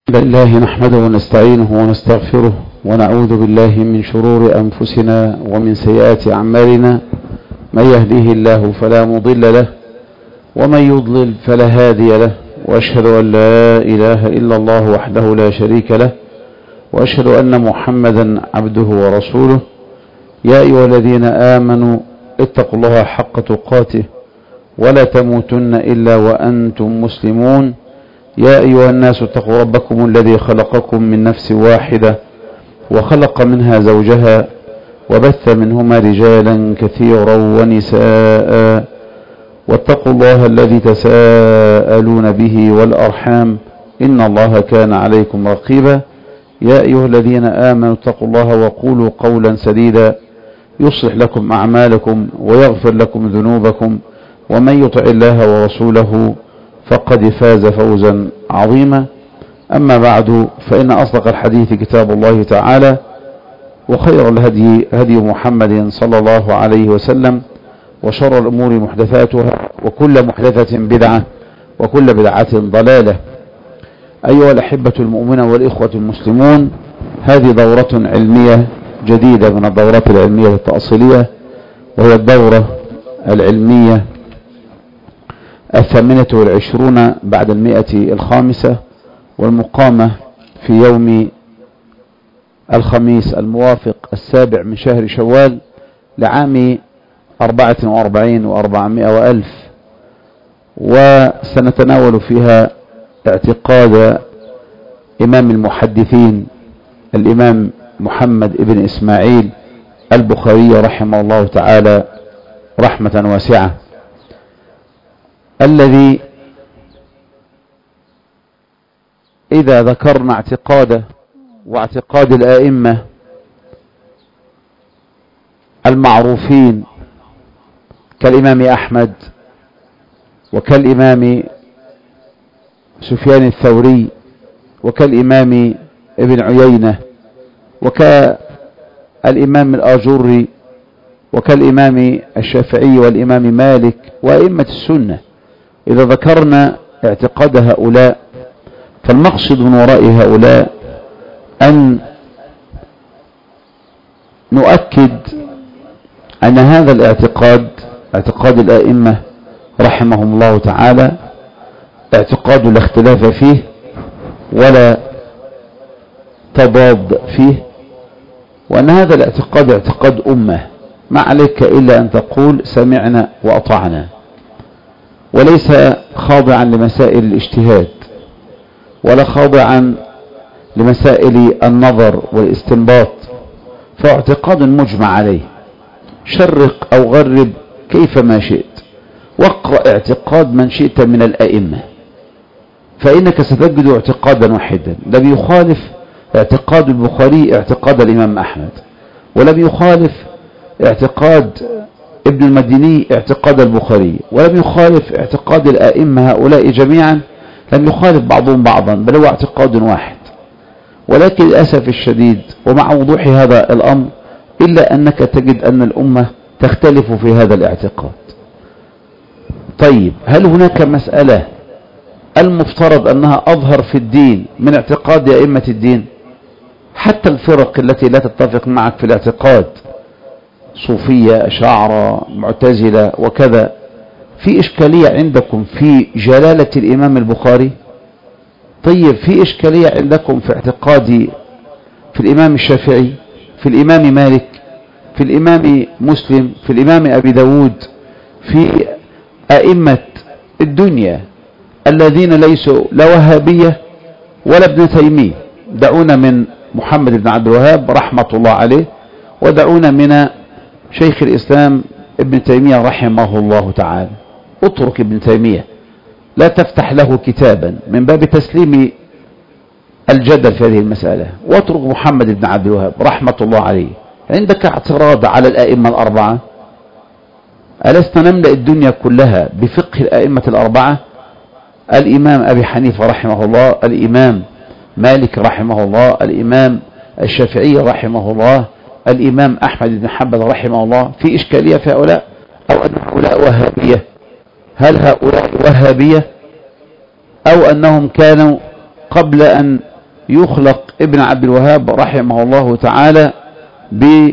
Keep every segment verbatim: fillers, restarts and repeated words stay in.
الحمد لله نحمده ونستعينه ونستغفره ونعوذ بالله من شرور أنفسنا ومن سيئات أعمالنا. من يهديه الله فلا مضل له ومن يضلل فلا هادي له، وأشهد أن لا إله إلا الله وحده لا شريك له، وأشهد أن محمدا عبده ورسوله. يا أيها الذين آمنوا اتقوا الله حق تقاته ولا تموتن إلا وأنتم مسلمون. يا أيها الناس اتقوا ربكم الذي خلقكم من نفس واحدة وخلق منها زوجها وبث منهما رجالا كثيرا ونساء، واتقوا الله الذي تساءلون به والأرحام إن الله كان عليكم رقيبا. يا أيها الذين آمنوا اتقوا الله وقولوا قولا سديدا يصلح لكم أعمالكم ويغفر لكم ذنوبكم، ومن يطع الله ورسوله فقد فاز فوزا عظيما. أما بعد، فإن أصدق الحديث كتاب الله تعالى، وخير الهدي هدي محمد صلى الله عليه وسلم، وشر الأمور محدثاتها، وكل محدثة بدعة، وكل بدعة ضلالة. أيها الأحبة المؤمنون والإخوة المسلمون، هذه دورة علمية جديدة من الدورات العلمية التأصيلية، وهي الدورة العلمية الثامنة والعشرون بعد المئة الخامسة، والمقامة في يوم الخميس الموافق السابع من شهر شوال لعام أربعة وأربعين وأربعمائة وألف، وسنتناول فيها اعتقاد إمام المحدثين الإمام محمد ابن إسماعيل البخاري رحمه الله تعالى رحمة واسعة، الذي إذا ذكرنا اعتقاده واعتقاد الآئمة المعروفين كالإمام أحمد وكالإمام سفيان الثوري وكالإمام ابن عيينة وكالإمام الآجري وكالإمام الشافعي والإمام مالك وأئمة السنة، إذا ذكرنا اعتقاد هؤلاء فالمقصد من وراء هؤلاء أن نؤكد أن هذا الاعتقاد اعتقاد الآئمة رحمهم الله تعالى اعتقاد لا اختلاف فيه ولا تضاد فيه، وأن هذا الاعتقاد اعتقاد أمة، ما عليك إلا أن تقول سمعنا وأطعنا، وليس خاضعا لمسائل الاجتهاد ولا خاضعا لمسائل النظر والاستنباط، فاعتقاد مجمع عليه، شرق أو غرب كيفما شئت، واقرأ اعتقاد من شئت من الأئمة، فإنك ستجد اعتقادا واحدا لم يخالف اعتقاد البخاري اعتقاد الإمام أحمد، ولم يخالف اعتقاد ابن المديني اعتقاد البخاري، ولم يخالف اعتقاد الآئمة هؤلاء جميعا، لم يخالف بعضهم بعضا، بل هو اعتقاد واحد. ولكن للأسف الشديد ومع وضوح هذا الأمر إلا أنك تجد أن الأمة تختلف في هذا الاعتقاد. طيب، هل هناك مسألة المفترض أنها أظهر في الدين من اعتقاد أئمة الدين؟ حتى الفرق التي لا تتفق معك في الاعتقاد، صوفية، أشاعرة، معتزلة وكذا، في إشكالية عندكم في جلالة الإمام البخاري؟ طيب، في إشكالية عندكم في اعتقادي في الإمام الشافعي، في الإمام مالك، في الإمام مسلم، في الإمام أبي داود، في أئمة الدنيا الذين ليسوا لا وهابية ولا ابن تيمية؟ دعونا من محمد بن عبد الوهاب رحمة الله عليه، ودعونا من شيخ الإسلام ابن تيمية رحمه الله تعالى. اترك ابن تيمية، لا تفتح له كتابا من باب تسليم الجدل في هذه المسألة، واترك محمد بن عبد الوهاب رحمة الله عليه. عندك اعتراض على الآئمة الأربعة؟ ألسنا نملأ الدنيا كلها بفقه الآئمة الأربعة؟ الإمام أبي حنيفة رحمه الله، الإمام مالك رحمه الله، الإمام الشافعي رحمه الله، الإمام أحمد بن حنبل رحمه الله. في إشكالية في هؤلاء؟ أو أن هؤلاء وهابية؟ هل هؤلاء وهابية أو أنهم كانوا قبل أن يخلق ابن عبد الوهاب رحمه الله تعالى ب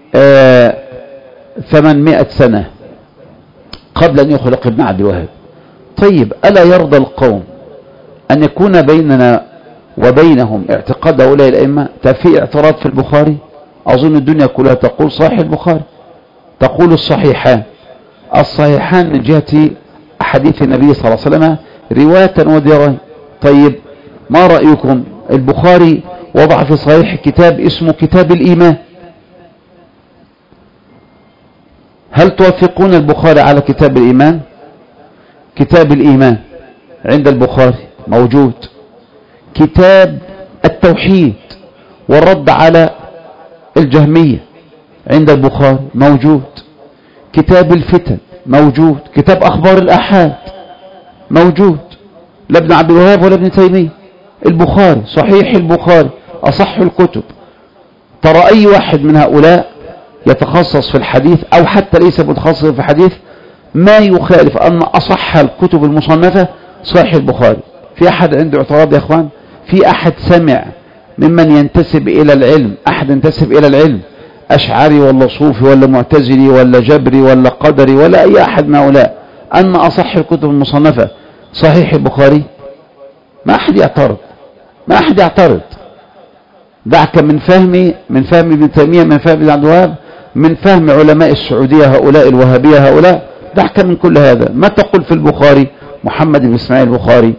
ثمانمائة سنة قبل أن يخلق ابن عبد الوهاب. طيب ألا يرضى القوم أن يكون بيننا وبينهم اعتقاد هؤلاء الأئمة؟ في اعتراض في البخاري؟ أظن الدنيا كلها تقول صحيح البخاري، تقول الصحيحان الصحيحان من جهة أحاديث النبي صلى الله عليه وسلم رواية ودراية. طيب ما رأيكم؟ البخاري وضع في صحيح كتاب اسمه كتاب الإيمان، هل توافقون البخاري على كتاب الإيمان؟ كتاب الإيمان عند البخاري موجود. كتاب التوحيد والرد على الجهمية عند البخاري موجود. كتاب الفتن موجود. كتاب أخبار الآحاد موجود. لا ابن عبد الوهاب ولا ابن تيمية، البخاري صحيح البخاري أصح الكتب. ترى أي واحد من هؤلاء يتخصص في الحديث أو حتى ليس متخصص في الحديث ما يخالف أن أصح الكتب المصنفة صحيح البخاري. في أحد عنده اعتراض يا أخوان؟ في أحد سمع ممن ينتسب إلى العلم، أحد ينتسب إلى العلم أشعري ولا صوفي ولا معتزلي ولا جبري ولا قدري ولا أي أحد من هؤلاء أن أصح الكتب المصنفة صحيح البخاري؟ ما أحد يعترض، ما أحد يعترض. دعك من فهمي من فهم ابن تيمية، من فهم ابن عبد الوهاب، من فهم علماء السعودية هؤلاء الوهابية هؤلاء، دعك من كل هذا. ما تقول في البخاري؟ محمد بن إسماعيل البخاري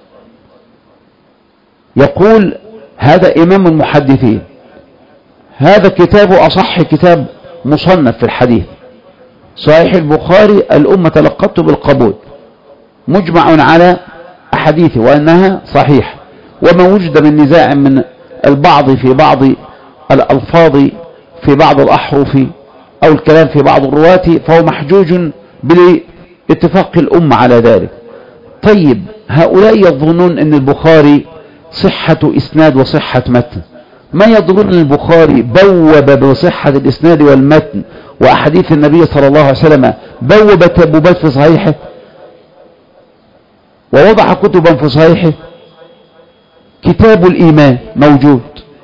يقول هذا إمام المحدثين، هذا كتابه أصح كتاب مصنف في الحديث، صحيح البخاري الأمة تلقته بالقبول، مجمع على أحاديثه وأنها صحيح، وما وجد من نزاع من البعض في بعض الألفاظ في بعض الأحرف أو الكلام في بعض الرواة فهو محجوج باتفاق الأمة على ذلك. طيب هؤلاء يظنون أن البخاري صحة إسناد وصحة متن، ما يظنون أن البخاري بوب بصحة الإسناد والمتن وأحاديث النبي صلى الله عليه وسلم، بوب تبوبات في صحيحه ووضع كتبا في صحيحه. كتاب الإيمان موجود،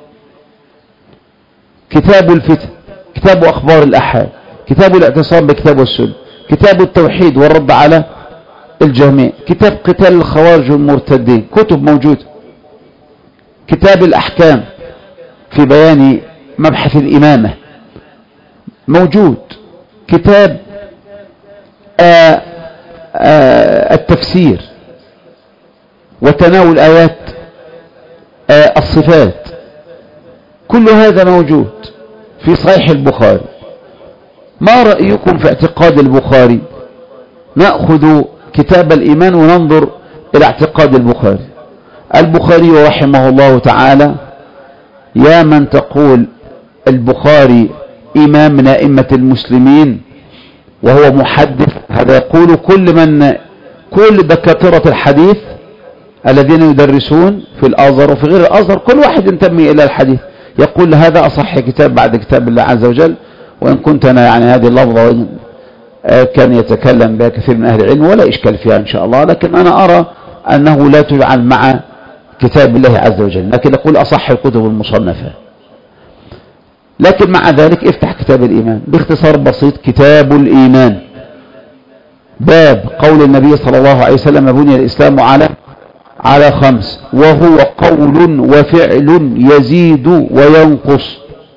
كتاب الفتن، كتاب أخبار الأحاد، كتاب الاعتصام بكتاب والسنة، كتاب التوحيد والرد على الجهمية، كتاب قتال الخوارج والمرتدين، كتب موجودة. كتاب الأحكام في بيان مبحث الإمامة موجود. كتاب آآ آآ التفسير وتناول آيات الصفات، كل هذا موجود في صحيح البخاري. ما رأيكم في اعتقاد البخاري؟ نأخذ كتاب الإيمان وننظر إلى اعتقاد البخاري. البخاري رحمه الله تعالى، يا من تقول البخاري إمام من أئمة المسلمين وهو محدث، هذا يقول كل من كل دكاترة الحديث الذين يدرسون في الأزهر وفي غير الأزهر، كل واحد ينتمي إلى الحديث يقول هذا أصح كتاب بعد كتاب الله عز وجل. وإن كنت أنا يعني هذه اللفظة كان يتكلم بها كثير من أهل العلم ولا إشكال فيها إن شاء الله، لكن أنا أرى أنه لا تجعل مع كتاب الله عز وجل، لكن أقول أصح الكتب المصنفة. لكن مع ذلك افتح كتاب الإيمان باختصار بسيط. كتاب الإيمان باب قول النبي صلى الله عليه وسلم بني الإسلام على على خمس، وهو قول وفعل يزيد وينقص.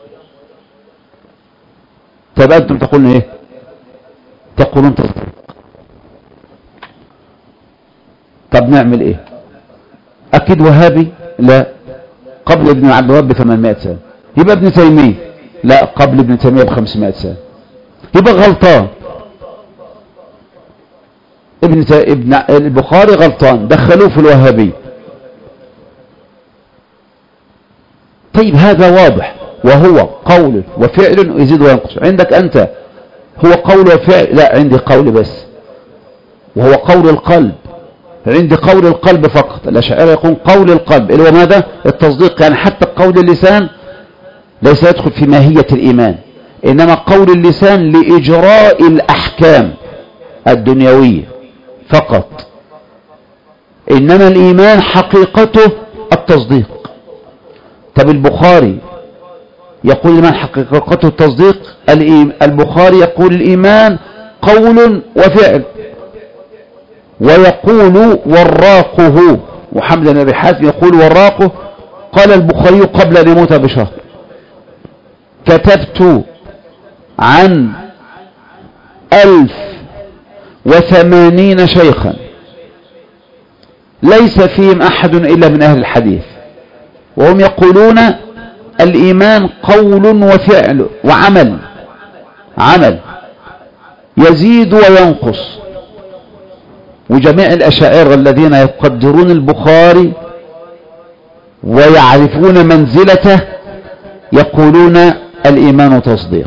طب أنتم تقولون إيه؟ تقولون تصديق. طب نعمل إيه؟ أكيد وهابي؟ لا، قبل ابن عبد الوهاب بثمانمائة سنة. يبقى ابن تيمية؟ لا، قبل ابن تيمية بخمسمائة سنة. يبقى غلطان. ابن ابن البخاري غلطان، دخلوه في الوهابي. طيب هذا واضح، وهو قول وفعل يزيد وينقص. عندك أنت هو قول وفعل؟ لا، عندي قول بس، وهو قول القلب. عندي قول القلب فقط. الأشاعرة يقول قول القلب اللي هو ماذا؟ التصديق. يعني حتى قول اللسان ليس يدخل في ماهية الإيمان، إنما قول اللسان لإجراء الأحكام الدنيوية فقط، إنما الإيمان حقيقته التصديق. طب البخاري يقول الإيمان حقيقته التصديق، البخاري يقول الإيمان قول وفعل، ويقول وراقه، محمد بن أبي حاتم يقول وراقه، قال البخاري قبل أن يموت بشهر: كتبت عن ألف وثمانين شيخا ليس فيهم أحد إلا من أهل الحديث، وهم يقولون الإيمان قول وفعل وعمل، عمل يزيد وينقص. وجميع الأشاعرة الذين يقدرون البخاري ويعرفون منزلته يقولون الإيمان تصديق،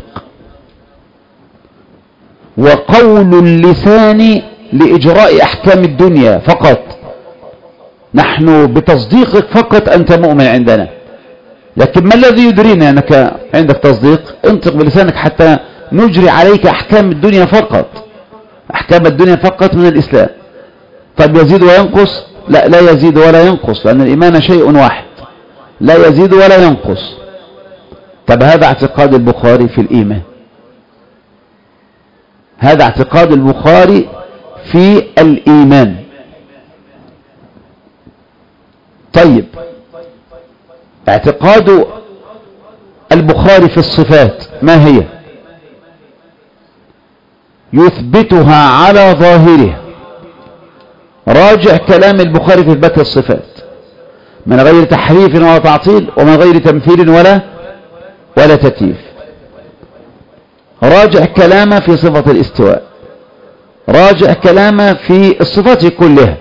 وقول اللسان لإجراء أحكام الدنيا فقط. نحن بتصديقك فقط أنت مؤمن عندنا، لكن ما الذي يدرينا أنك عندك تصديق؟ انطق بلسانك حتى نجري عليك أحكام الدنيا فقط، أحكام الدنيا فقط من الإسلام. طيب يزيد وينقص؟ لا، لا يزيد ولا ينقص، لأن الإيمان شيء واحد لا يزيد ولا ينقص. طب هذا اعتقاد البخاري في الإيمان، هذا اعتقاد البخاري في الإيمان. طيب اعتقاد البخاري في الصفات ما هي؟ يثبتها على ظاهرها. راجع كلام البخاري في إثبات الصفات من غير تحريف ولا تعطيل، ومن غير تمثيل ولا ولا تكييف. راجع كلامه في صفة الاستواء، راجع كلامه في الصفات كلها.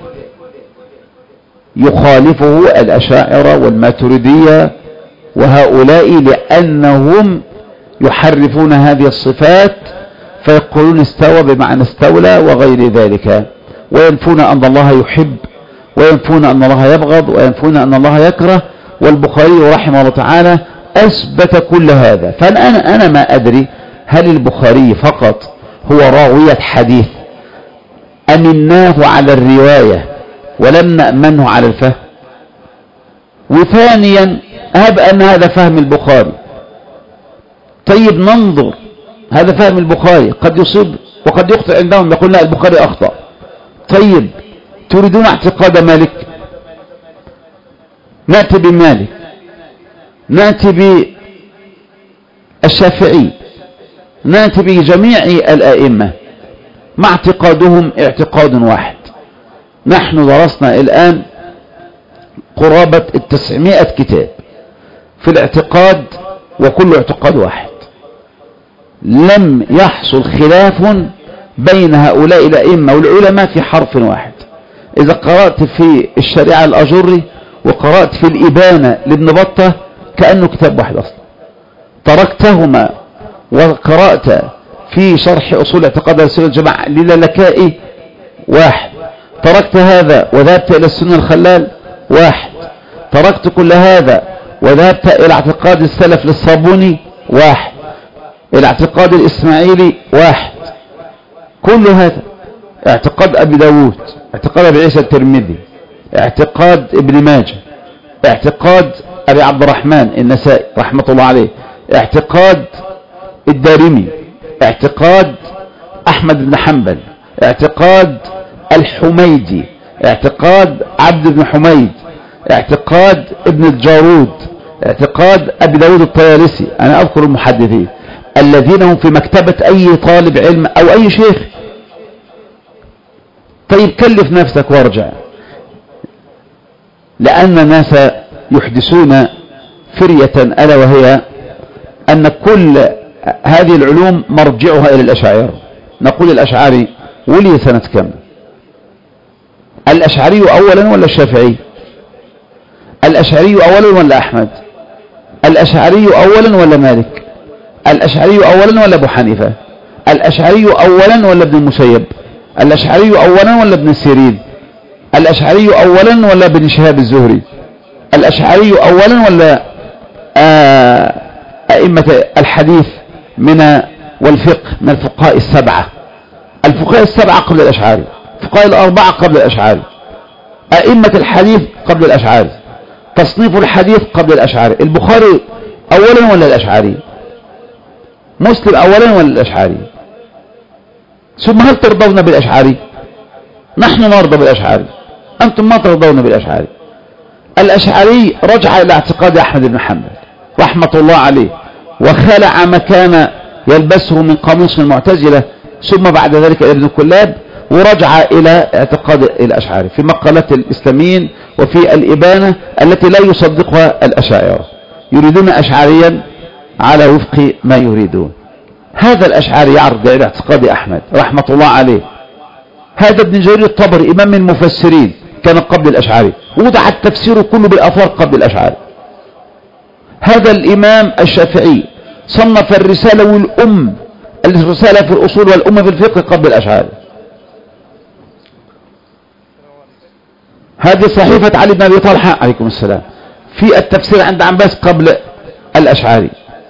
يخالفه الأشاعرة والماتريدية وهؤلاء لأنهم يحرفون هذه الصفات فيقولون استوى بمعنى استولى وغير ذلك، وينفون أن الله يحب، وينفون أن الله يبغض، وينفون أن الله يكره. والبخاري رحمه الله تعالى أثبت كل هذا. فأنا أنا ما أدري هل البخاري فقط هو راوية حديث أمناه على الرواية ولم نأمنه على الفهم؟ وثانيا هب أن هذا فهم البخاري. طيب ننظر، هذا فهم البخاري قد يصيب وقد يخطئ عندهم، يقول لا البخاري أخطأ. طيب تريدون اعتقاد مالك؟ نأتي بمالك، نأتي بالشافعي، نأتي بجميع الآئمة، مع اعتقادهم اعتقاد واحد. نحن درسنا الآن قرابة التسعمائة كتاب في الاعتقاد، وكل اعتقاد واحد. لم يحصل خلاف بين هؤلاء الأئمة والعلماء في حرف واحد. إذا قرأت في الشريعة الأجري وقرأت في الإبانة لابن بطة كأنه كتاب واحد أصلا. تركتهما وقرأت في شرح أصول اعتقاد السنة الجماعة للالكائي واحد. تركت هذا وذهبت إلى السنة الخلال واحد. تركت كل هذا وذهبت إلى اعتقاد السلف للصابوني واحد. إلى اعتقاد الإسماعيلي واحد. كل هذا اعتقاد أبي داود، اعتقاد أبي عيسى الترمذي، اعتقاد ابن ماجه، اعتقاد أبي عبد الرحمن النسائي رحمة الله عليه، اعتقاد الدارمي، اعتقاد أحمد بن حنبل، اعتقاد الحميدي، اعتقاد عبد بن حميد، اعتقاد ابن الجارود، اعتقاد أبي داود الطيالسي. أنا أذكر المحدثين الذين هم في مكتبة أي طالب علم أو أي شيخ. طيب كلف نفسك وارجع، لأن الناس يحدثون فرية ألا وهي أن كل هذه العلوم مرجعها إلى الأشاعرة. نقول الأشعري ولي سنة كم؟ الأشعري أولا ولا الشافعي؟ الأشعري أولا ولا أحمد؟ الأشعري أولا ولا مالك؟ الأشعري أولا ولا أبو حنيفة؟ الأشعري أولا ولا ابن المسيب؟ الأشعري أولا ولا ابن السيرين؟ الأشعري أولا ولا ابن شهاب الزهري؟ الأشعري أولا ولا أئمة الحديث من والفقه من الفقهاء السبعة؟ الفقهاء السبعة قبل الأشعري، الفقهاء الأربعة قبل الأشعري، أئمة الحديث قبل الأشعري، تصنيف الحديث قبل الأشعري. البخاري أولا ولا الأشعري؟ مسلم أولا ولا الأشعري؟ ثم هل ترضون بالأشعري؟ نحن نرضى بالأشعري، أنتم ما ترضون بالأشعري. الأشعري رجع إلى اعتقاد أحمد بن حنبل رحمة الله عليه، وخلع ما كان يلبسه من قاموس المعتزلة، ثم بعد ذلك ابن كلاب، ورجع إلى اعتقاد الأشعري في مقالات الإسلاميين وفي الإبانة التي لا يصدقها الأشاعرة، يريدون أشعريا على وفق ما يريدون. هذا الأشعري يعرض إلى اعتقاد أحمد رحمة الله عليه. هذا ابن جرير الطبري إمام المفسرين كان قبل الأشعري، وضع التفسير كله بالآثار قبل الأشعري. هذا الإمام الشافعي صنف الرسالة والأم، الرسالة في الأصول والأم في الفقه قبل الأشعري. هذه صحيفة علي بن أبي طلحة عليكم السلام في التفسير عند عباس قبل الأشعري.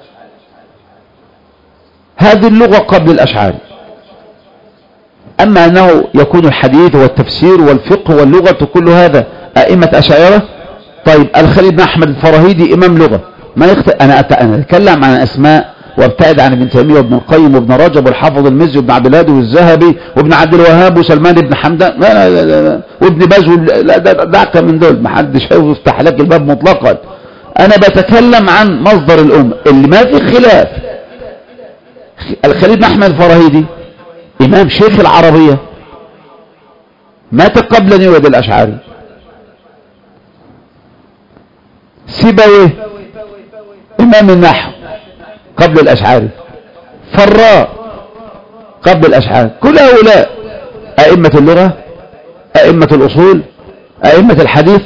هذه اللغة قبل الأشعري. أما أنه يكون الحديث والتفسير والفقه واللغة كل هذا أئمة أشاعرة. طيب الخليل بن أحمد الفراهيدي إمام لغة، ما يخت... أنا أتكلم عن أسماء وابتعد عن ابن تيمية وابن القيم وابن رجب والحافظ المزي وابن عبد الهادي والذهبي وابن عبد الوهاب وسلمان بن حمدان لا لا لا لا. وابن باز لا دعك من دول، ما حدش يفتح لك الباب مطلقا. أنا بتكلم عن مصدر الأمة اللي ما في خلاف. الخليل بن أحمد الفراهيدي إمام شيخ العربية، مات قبل أن يولد الأشعري. سيبويه إمام النحو قبل الأشعري. فراء قبل الأشعري. كل هؤلاء أئمة اللغة، أئمة الأصول، أئمة الحديث،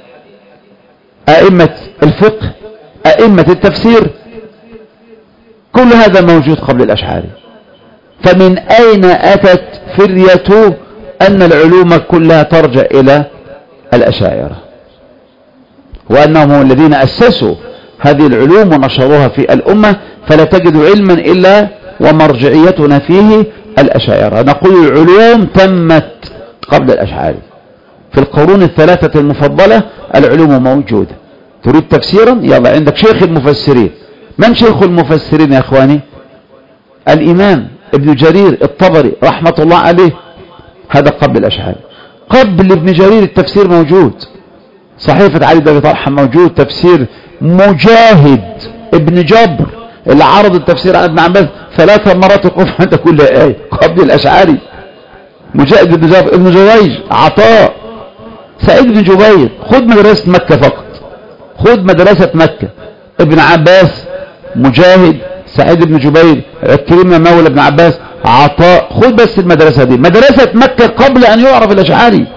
أئمة الفقه، أئمة التفسير، كل هذا موجود قبل الأشعري. فمن أين أتت فرية أن العلوم كلها ترجع إلى الأشاعرة، وأنهم هم الذين أسسوا هذه العلوم ونشروها في الأمة، فلا تجد علما إلا ومرجعيتنا فيه الأشاعرة. نقول العلوم تمت قبل الأشعري. في القرون الثلاثة المفضلة العلوم موجودة. تريد تفسيرا؟ يلا عندك شيخ المفسرين. من شيخ المفسرين يا أخواني؟ الإمام ابن جرير الطبري رحمة الله عليه، هذا قبل الأشعري. قبل ابن جرير التفسير موجود، صحيفة علي بن أبي طلحة موجود، تفسير مجاهد ابن جبر اللي عرض التفسير على ابن عباس ثلاث مرات يقف عند كل آية قبل الأشعري. مجاهد ابن جبر، ابن جريج، عطاء، سعيد بن جبير. خذ مدرسة مكة فقط، خذ مدرسة مكة، ابن عباس، مجاهد، سعيد بن جبير، عكرمة مولى ابن عباس، عطاء. خذ بس المدرسة دي، مدرسة مكة قبل أن يعرف الأشعري.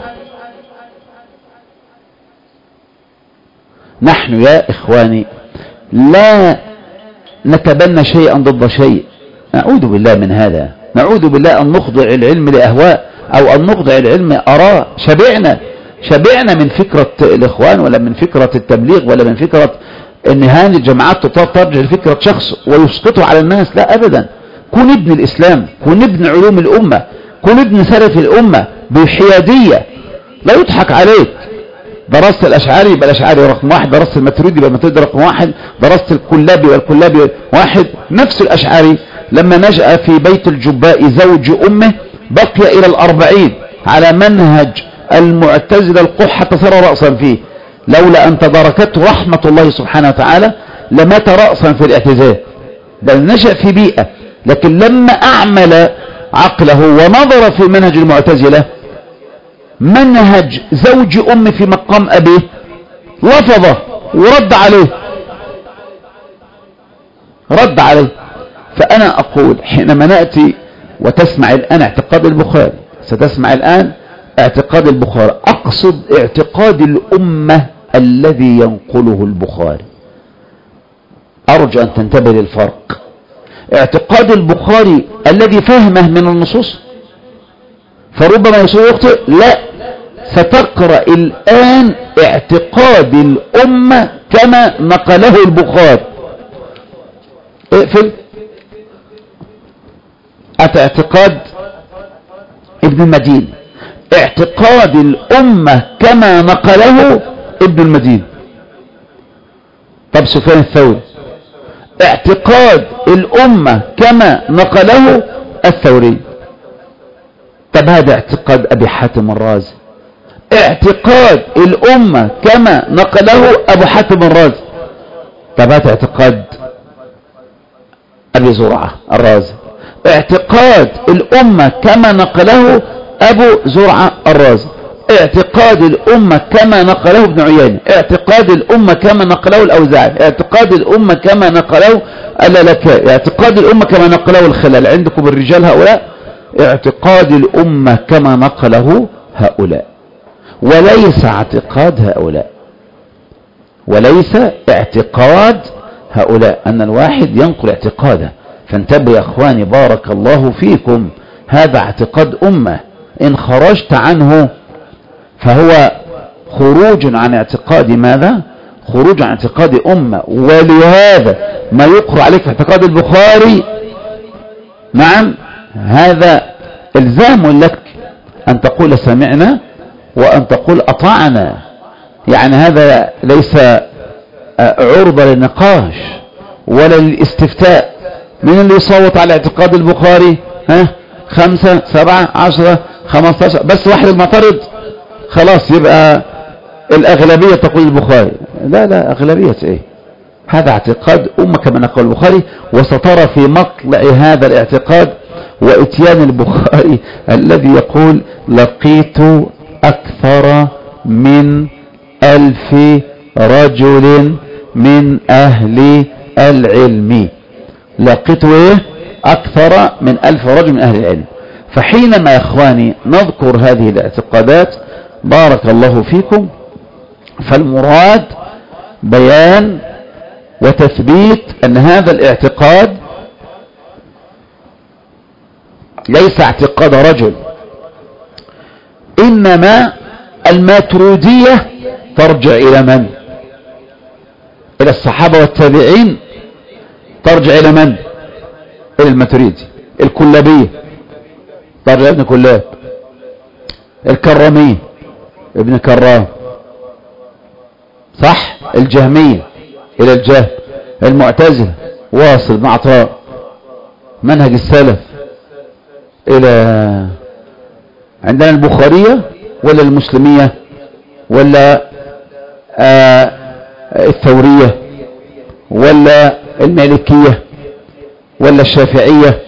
نحن يا إخواني لا نتبنى شيئا ضد شيء، نعوذ بالله من هذا، نعوذ بالله أن نخضع العلم لأهواء أو أن نخضع العلم أراء. شبعنا شبعنا من فكرة الإخوان ولا من فكرة التبليغ ولا من فكرة ان هذه الجماعات ترجع لفكرة شخص ويسقطه على الناس. لا أبدا. كن ابن الإسلام، كن ابن علوم الأمة، كن ابن سلف الأمة بحيادية، لا يضحك عليك. درست الأشعري يبقى الأشعري رقم واحد، درست الماتريدي يبقى الماتريدي رقم واحد، درست الكلابي يبقى الكلابي واحد. نفس الأشعري لما نشأ في بيت الجباء زوج أمه بقي إلى الأربعين على منهج المعتزلة القح حتى صار رأسا فيه، لولا أن تداركته رحمة الله سبحانه وتعالى لمات رأسا في الاعتزال. بل نشأ في بيئة، لكن لما أعمل عقله ونظر في منهج المعتزلة، منهج زوج أم في مقام أبيه، لفظه ورد عليه رد عليه. فأنا أقول حينما نأتي وتسمع الآن اعتقاد البخاري، ستسمع الآن اعتقاد البخاري، أقصد اعتقاد الأمة الذي ينقله البخاري. أرجو أن تنتبه للفرق. اعتقاد البخاري الذي فهمه من النصوص، فربما يصير يخطئ. لا، ستقرأ الآن اعتقاد الأمة كما نقله البخاري. اقفل. أتى اعتقاد ابن المدين، اعتقاد الأمة كما نقله ابن المدين. طب سفيان الثوري اعتقاد الأمة كما نقله الثوري. طب هذا اعتقاد أبي حاتم الرازي، اعتقاد الأمة كما نقله أبو حاتم الرازي. طب هذا اعتقاد أبي زرعة الرازي، اعتقاد الأمة كما نقله أبو زرعة الرازي، اعتقاد الأمة كما نقله ابن عيينة، اعتقاد الأمة كما نقله الأوزاعي، اعتقاد الأمة كما نقله اللالكائي، اعتقاد الأمة كما نقله الخلال. عندكم الرجال هؤلاء اعتقاد الأمة كما نقله هؤلاء، وليس اعتقاد هؤلاء، وليس اعتقاد هؤلاء، أن الواحد ينقل اعتقاده. فانتبهوا يا أخواني بارك الله فيكم، هذا اعتقاد أمة، إن خرجت عنه فهو خروج عن اعتقاد ماذا؟ خروج عن اعتقاد أمة. ولهذا ما يقرأ عليك في اعتقاد البخاري، نعم، هذا إلزام لك أن تقول سمعنا وأن تقول أطعنا. يعني هذا ليس عرضة للنقاش ولا للاستفتاء. من اللي يصوت على اعتقاد البخاري؟ ها، خمسة سبعة عشرة خمستاشر، بس واحد المعترض خلاص يبقى الأغلبية تقول البخاري. لا لا، أغلبية ايه؟ هذا اعتقاد أمة كما نقول البخاري. وسترى في مطلع هذا الاعتقاد واتيان البخاري الذي يقول لقيت أكثر من ألف رجل من أهل العلم. لقيت ايه؟ أكثر من ألف رجل من أهل العلم. فحينما يا إخواني نذكر هذه الاعتقادات بارك الله فيكم، فالمراد بيان وتثبيت أن هذا الاعتقاد ليس اعتقاد رجل، إنما الماتريدية ترجع إلى من؟ إلى الصحابة والتابعين. ترجع إلى من؟ إلى الماتريدي. الكلابية ترجع ابن كلاب. الكرامية ابن كرام، صح؟ الجهمية إلى الجهم. المعتزلة واصل بن عطاء. منهج السلف إلى عندنا البخارية ولا المسلمية ولا آه الثورية ولا المالكية ولا الشافعية؟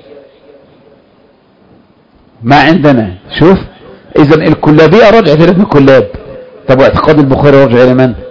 ما عندنا. شوف، إذا الكلابية رجعت إلى ابن كلاب. طب واعتقاد البخاري رجع إلى من؟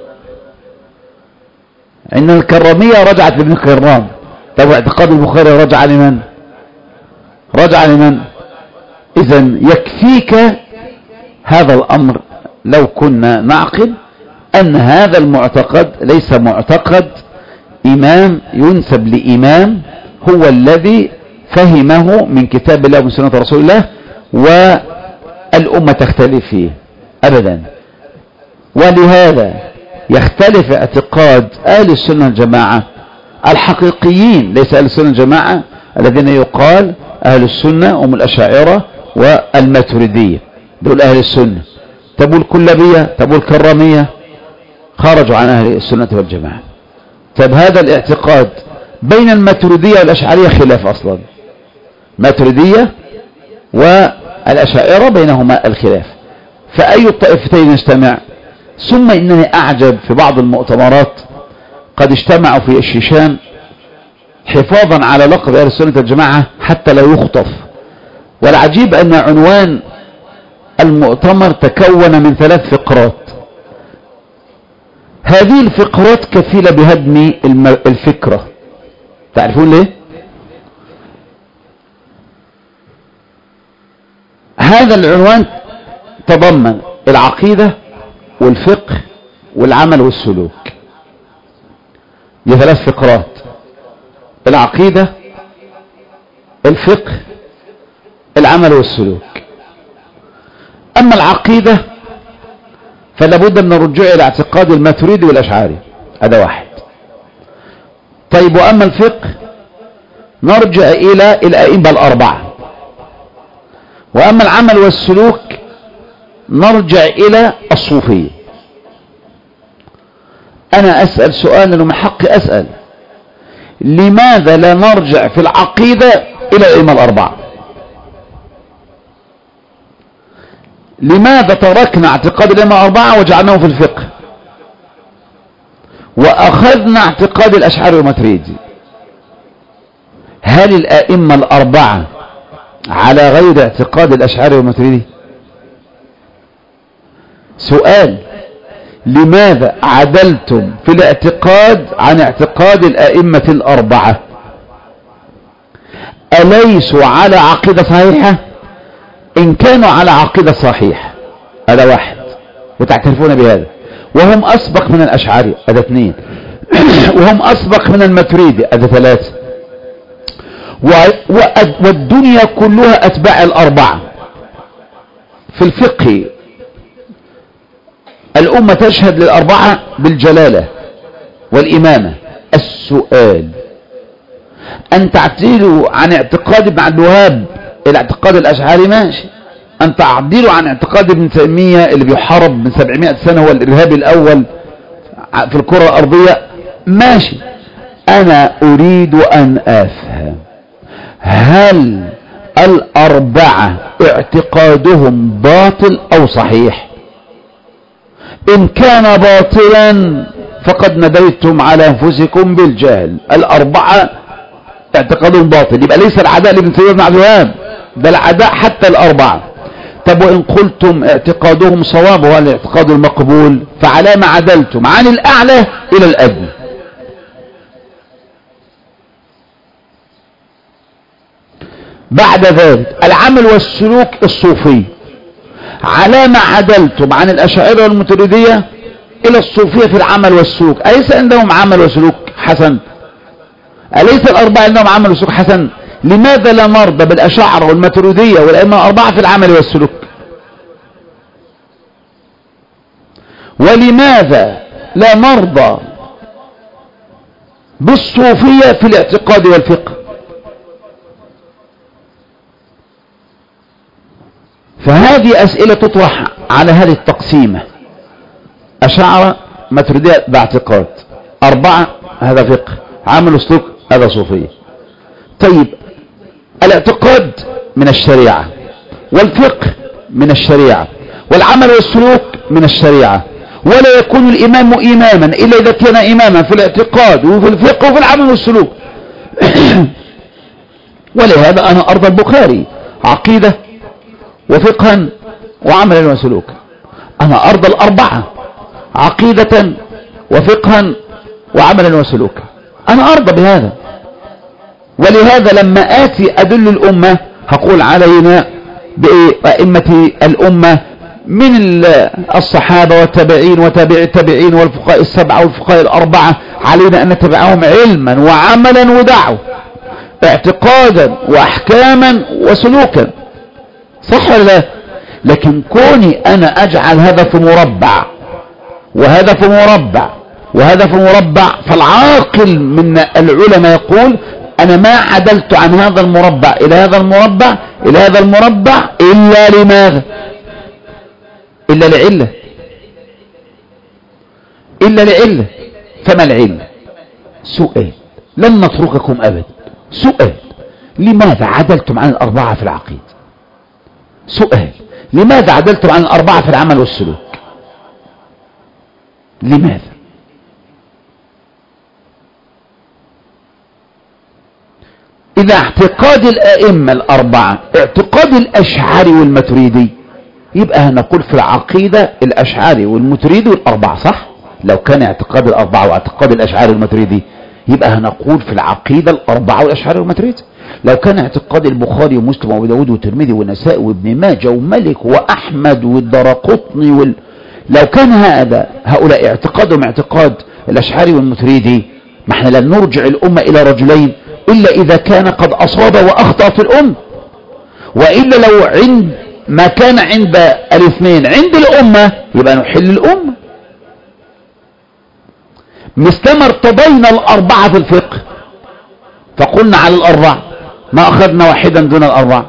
إن الكرامية رجعت لابن كرام. طب واعتقاد البخاري رجع لمن؟ رجع لمن؟ إذا يكفيك هذا الأمر لو كنا نعقل أن هذا المعتقد ليس معتقد إمام ينسب لإمام هو الذي فهمه من كتاب الله ومن سنة رسول الله والأمة تختلف فيه أبدا. ولهذا يختلف اعتقاد أهل السنة الجماعة الحقيقيين، ليس أهل السنة الجماعة الذين يقال أهل السنة هم الأشاعرة والماتريدية، دول أهل السنة. تبو الكلابية تبو الكرامية خرجوا عن أهل السنة والجماعة. طب هذا الاعتقاد بين الماتريدية والأشعرية خلاف أصلا. ماتريدية والأشاعرة بينهما الخلاف، فأي الطائفتين يجتمع؟ ثم إنني أعجب في بعض المؤتمرات قد اجتمعوا في الشيشان حفاظا على لقب أهل السنة والجماعة حتى لا يخطف. والعجيب أن عنوان المؤتمر تكون من ثلاث فقرات. هذه الفقرات كفيلة بهدم الفكرة. تعرفون ليه؟ هذا العنوان تضمن العقيدة والفقه والعمل والسلوك. دي ثلاث فقرات: العقيدة، الفقه، العمل والسلوك. أما العقيدة فلا بد من الرجوع إلى اعتقاد الماتريدي والأشعري، هذا واحد. طيب وأما الفقه نرجع إلى الأئمة الأربعة. وأما العمل والسلوك نرجع إلى الصوفية. أنا أسأل سؤال لأنه من حقي أسأل: لماذا لا نرجع في العقيدة إلى الأئمة الأربعة؟ لماذا تركنا اعتقاد الأئمة الأربعة وجعلناه في الفقه وأخذنا اعتقاد الأشعري والماتريدي؟ هل الأئمة الأربعة على غير اعتقاد الأشعري والماتريدي؟ سؤال: لماذا عدلتم في الاعتقاد عن اعتقاد الأئمة الأربعة؟ أليسوا على عقيدة صحيحة؟ إن كانوا على عقيدة صحيحة هذا واحد وتعترفون بهذا، وهم أسبق من الأشعري هذا اثنين، وهم أسبق من الماتريدي هذا ثلاثة، والدنيا كلها أتباع الأربعة. في الفقه الأمة تشهد للأربعة بالجلالة والإمامة. السؤال: أن تعدلوا عن اعتقاد ابن عبد الوهاب الاعتقاد الأشعري ماشي، أن تعدلوا عن اعتقاد ابن تيمية اللي بيحارب من سبعمائة سنة هو الإرهابي الأول في الكرة الأرضية ماشي. أنا أريد أن أفهم: هل الأربعة اعتقادهم باطل أو صحيح؟ إن كان باطلا فقد نديتم على أنفسكم بالجهل. الأربعة اعتقادهم باطل، يبقى ليس العداء لابن تيمية بن عبد الوهاب، ده العداء حتى الأربعة. طب وإن قلتم اعتقادهم صواب وهو الاعتقاد المقبول، فعلى ما عدلتم عن الأعلى إلى الأدنى؟ بعد ذلك العمل والسلوك الصوفي، على ما عدلتم عن الأشاعرة والماتريدية إلى الصوفية في العمل والسلوك. أليس عندهم عمل وسلوك حسن؟ أليس الأربعة عندهم عمل وسلوك حسن؟ لماذا لا نرضى بالأشاعرة والماتريدية والأئمة الأربعة في العمل والسلوك؟ ولماذا لا نرضى بالصوفية في الاعتقاد والفقه؟ فهذه أسئلة تطرح على هذه التقسيمة: أشاعرة ماتريدية باعتقاد، أربعة هذا فقه، عمل وسلوك هذا صوفية. طيب الاعتقاد من الشريعة، والفقه من الشريعة، والعمل والسلوك من الشريعة، ولا يكون الإمام إماما إلا إذا كان إماما في الاعتقاد وفي الفقه وفي العمل والسلوك. ولهذا أنا أرضى البخاري عقيدة وفقها وعملا وسلوكا. أنا أرضى الأربعة عقيدة وفقها وعملا وسلوكا، أنا أرضى بهذا. ولهذا لما آتي أدل الأمة هقول علينا بأئمة الأمة من الصحابة والتابعين وتابع التابعين والفقهاء السبعة والفقهاء الأربعة، علينا أن نتبعهم علما وعملا ودعوة، اعتقادا وأحكاما وسلوكا، صح ولا لا؟ لكن كوني أنا أجعل هذا في مربع وهذا في مربع وهذا في مربع، فالعاقل من العلماء يقول: أنا ما عدلت عن هذا المربع إلى هذا المربع إلى هذا المربع إلا لماذا؟ إلا لعلة، إلا لعلة. فما العلة؟ سؤال لن نترككم أبدا. سؤال: لماذا عدلتم عن الأربعة في العقيدة؟ سؤال: لماذا عدلتم عن الأربعة في العمل والسلوك؟ لماذا؟ إذا اعتقاد الأئمة الأربعة اعتقاد الأشعري والماتريدي، يبقى هنقول في العقيدة الأشعري والماتريدي والأربعة، صح؟ لو كان اعتقاد الأربعة واعتقاد الأشعري والماتريدي يبقى هنقول في العقيدة الأربعة والأشعري والماتريدي. لو كان اعتقاد البخاري ومسلم وابو داود والترمذي والنسائي وابن ماجه ومالك وأحمد والدرقطني وال... لو كان هذا هؤلاء اعتقادهم اعتقاد الأشعري والماتريدي، ما احنا لن نرجع الأمة إلى رجلين إلا إذا كان قد أصاب وأخطأ في الأمة، وإلا لو عند ما كان عند الاثنين عند الأمة يبقى نحل الأمة. مثلما ارتضينا الأربعة في الفقه فقلنا على الأربعة، ما أخذنا واحدا دون الأربعة.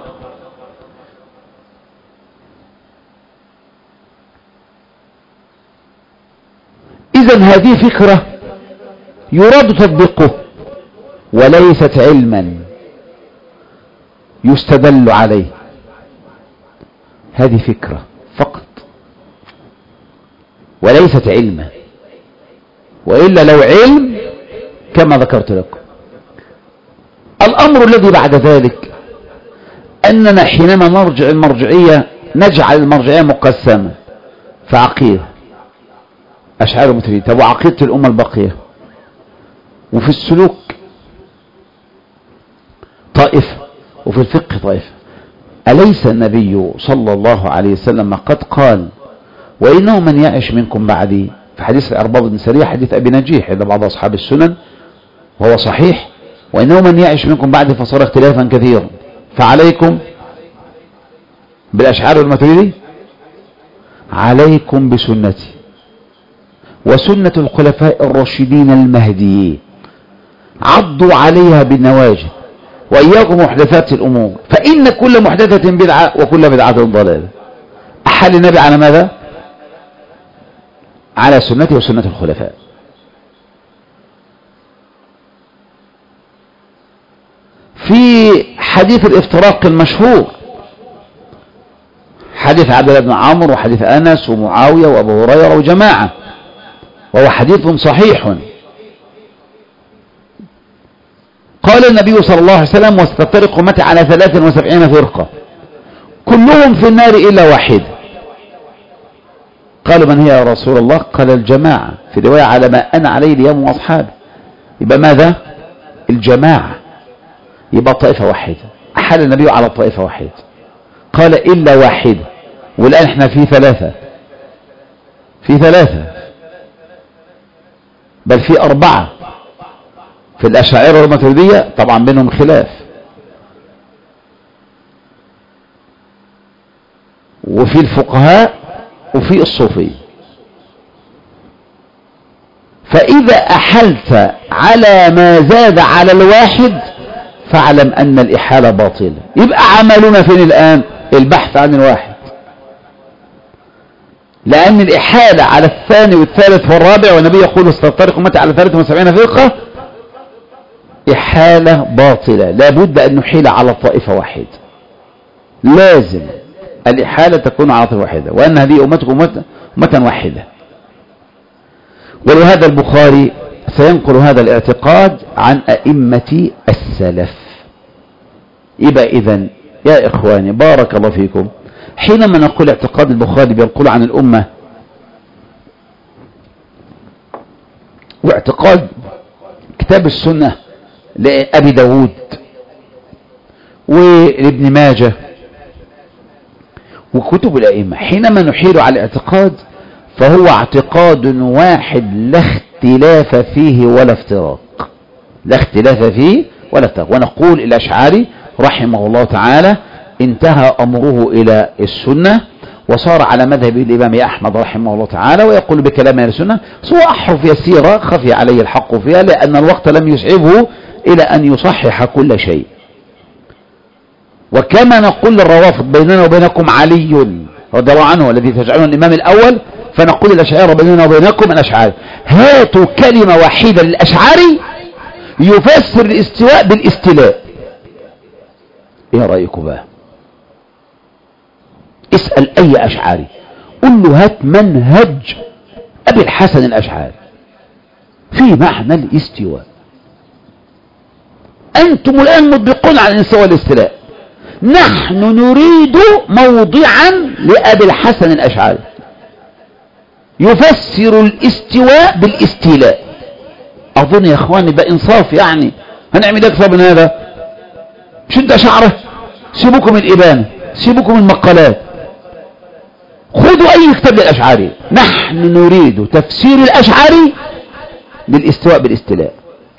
إذا هذه فكرة يراد تطبيقه وليست علما يستدل عليه، هذه فكرة فقط وليست علما، وإلا لو علم كما ذكرت لكم. الأمر الذي بعد ذلك أننا حينما نرجع المرجعية نجعل المرجعية مقسمة في عقيدة أشعار ومتريد، طب وعقيدة الأمة الباقية وفي السلوك طائفة وفي الفقه طائفة. أليس النبي صلى الله عليه وسلم قد قال وإنه من يعش منكم بعدي في حديث الأرباب بن سرية حديث أبي نجيح عند بعض أصحاب السنن وهو صحيح، وإنه من يعش منكم بعدي فصار اختلافا كثيرا فعليكم بالأشعار والماتريدي، عليكم بسنتي وسنة الخلفاء الراشدين المهديين عضوا عليها بالنواجذ وإياكم محدثات الأمور فإن كل محدثة بدعة وكل بدعة ضلالة. أحل النبي على ماذا؟ على سنته وسنة الخلفاء. في حديث الافتراق المشهور حديث عبد الله بن عمرو وحديث أنس ومعاوية وأبو هريرة وجماعة، وهو حديث صحيح، قال النبي صلى الله عليه وسلم وستفترق أمتي على ثلاث وسبعين فرقة كلهم في النار إلا واحد. قالوا من هي يا رسول الله؟ قال الجماعة، في رواية على ما أنا عليه اليوم وأصحابي. يبقى ماذا؟ الجماعة، يبقى طائفة واحدة. أحل النبي على طائفة واحدة، قال إلا واحدة، والآن احنا في ثلاثة في ثلاثة بل في أربعة في الأشاعرة والماتريدية، طبعا بينهم خلاف، وفي الفقهاء وفي الصوفية. فإذا أحلت على ما زاد على الواحد فاعلم أن الإحالة باطلة. يبقى عملنا فين الآن؟ البحث عن الواحد، لأن الإحالة على الثاني والثالث والرابع، والنبي يقول ستفترق أمتي على ثلاث وسبعين فرقة، إحالة باطلة. لابد أن نحيل على طائفة واحدة، لازم الإحالة تكون على طائفة واحدة، وأن هذه أمتكم أمة واحدة. ولهذا البخاري سينقل هذا الاعتقاد عن أئمة السلف. يبقى إذن يا إخواني بارك الله فيكم، حينما نقول اعتقاد البخاري بينقل عن الأمة، واعتقاد كتاب السنة لأبي داود ولابن ماجه وكتب الأئمة، حينما نحيل على الاعتقاد فهو اعتقاد واحد لا اختلاف فيه ولا افتراق، لا اختلاف فيه ولا افتراق. ونقول الأشعري رحمه الله تعالى انتهى أمره إلى السنة وصار على مذهب الإمام أحمد رحمه الله تعالى، ويقول بكلام أهل السنة، سوى أحرف يسيرة خفي عليه الحق فيها لأن الوقت لم يسعبه إلى أن يصحح كل شيء. وكما نقول للروافض بيننا وبينكم علي رضي الله عنه الذي تجعلون الإمام الأول، فنقول الأشعار بيننا وبينكم الأشعار. هاتوا كلمة واحدة للأشعري يفسر الاستواء بالاستيلاء، ايه رأيكم بقى؟ اسأل أي أشعري قل له هات منهج أبي الحسن الأشعري في معنى الاستواء. أنتم الآن مطبقون على الاستواء والاستيلاء، نحن نريد موضعا لأبي الحسن الأشعري يفسر الاستواء بالاستيلاء. أظن يا إخواني بإنصاف، يعني هنعمل أكثر من هذا؟ مش انت أشعره؟ سيبوكم الإبانة، سيبوكم المقالات، خذوا أي كتاب للأشعري. نحن نريد تفسير الأشعري للاستواء بالاستيلاء.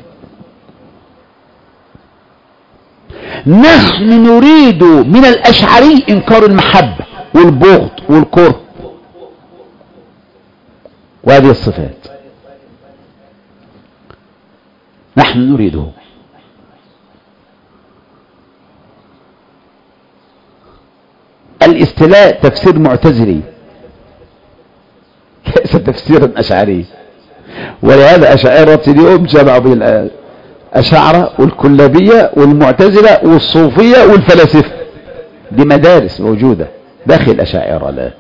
نحن نريد من الأشعري إنكار المحبة والبغض والكره وهذه الصفات، نحن نريده. الاستيلاء تفسير معتزلي ليس تفسيرا أشعري. ولهذا أشاعرة اليوم جمعوا بين الأشاعرة والكلابية والمعتزلة والصوفية والفلاسفة. دي مدارس موجودة داخل الأشاعرة الآن،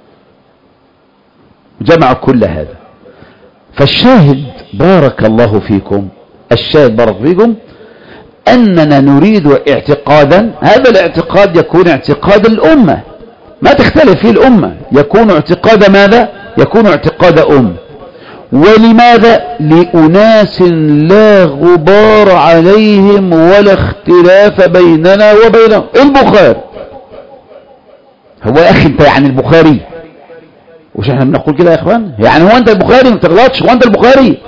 جمعوا كل هذا. فالشاهد بارك الله فيكم، الشاهد بارك فيكم أننا نريد اعتقادا، هذا الاعتقاد يكون اعتقاد الأمة، ما تختلف فيه الأمة، يكون اعتقاد ماذا؟ يكون اعتقاد أم. ولماذا؟ لأناس لا غبار عليهم ولا اختلاف بيننا وبينهم. البخاري هو يا أخي أنت يعني البخاري، وش احنا بنقول كده يا اخوان؟ يعني هو انت البخاري ما تغلطش، هو انت البخاري؟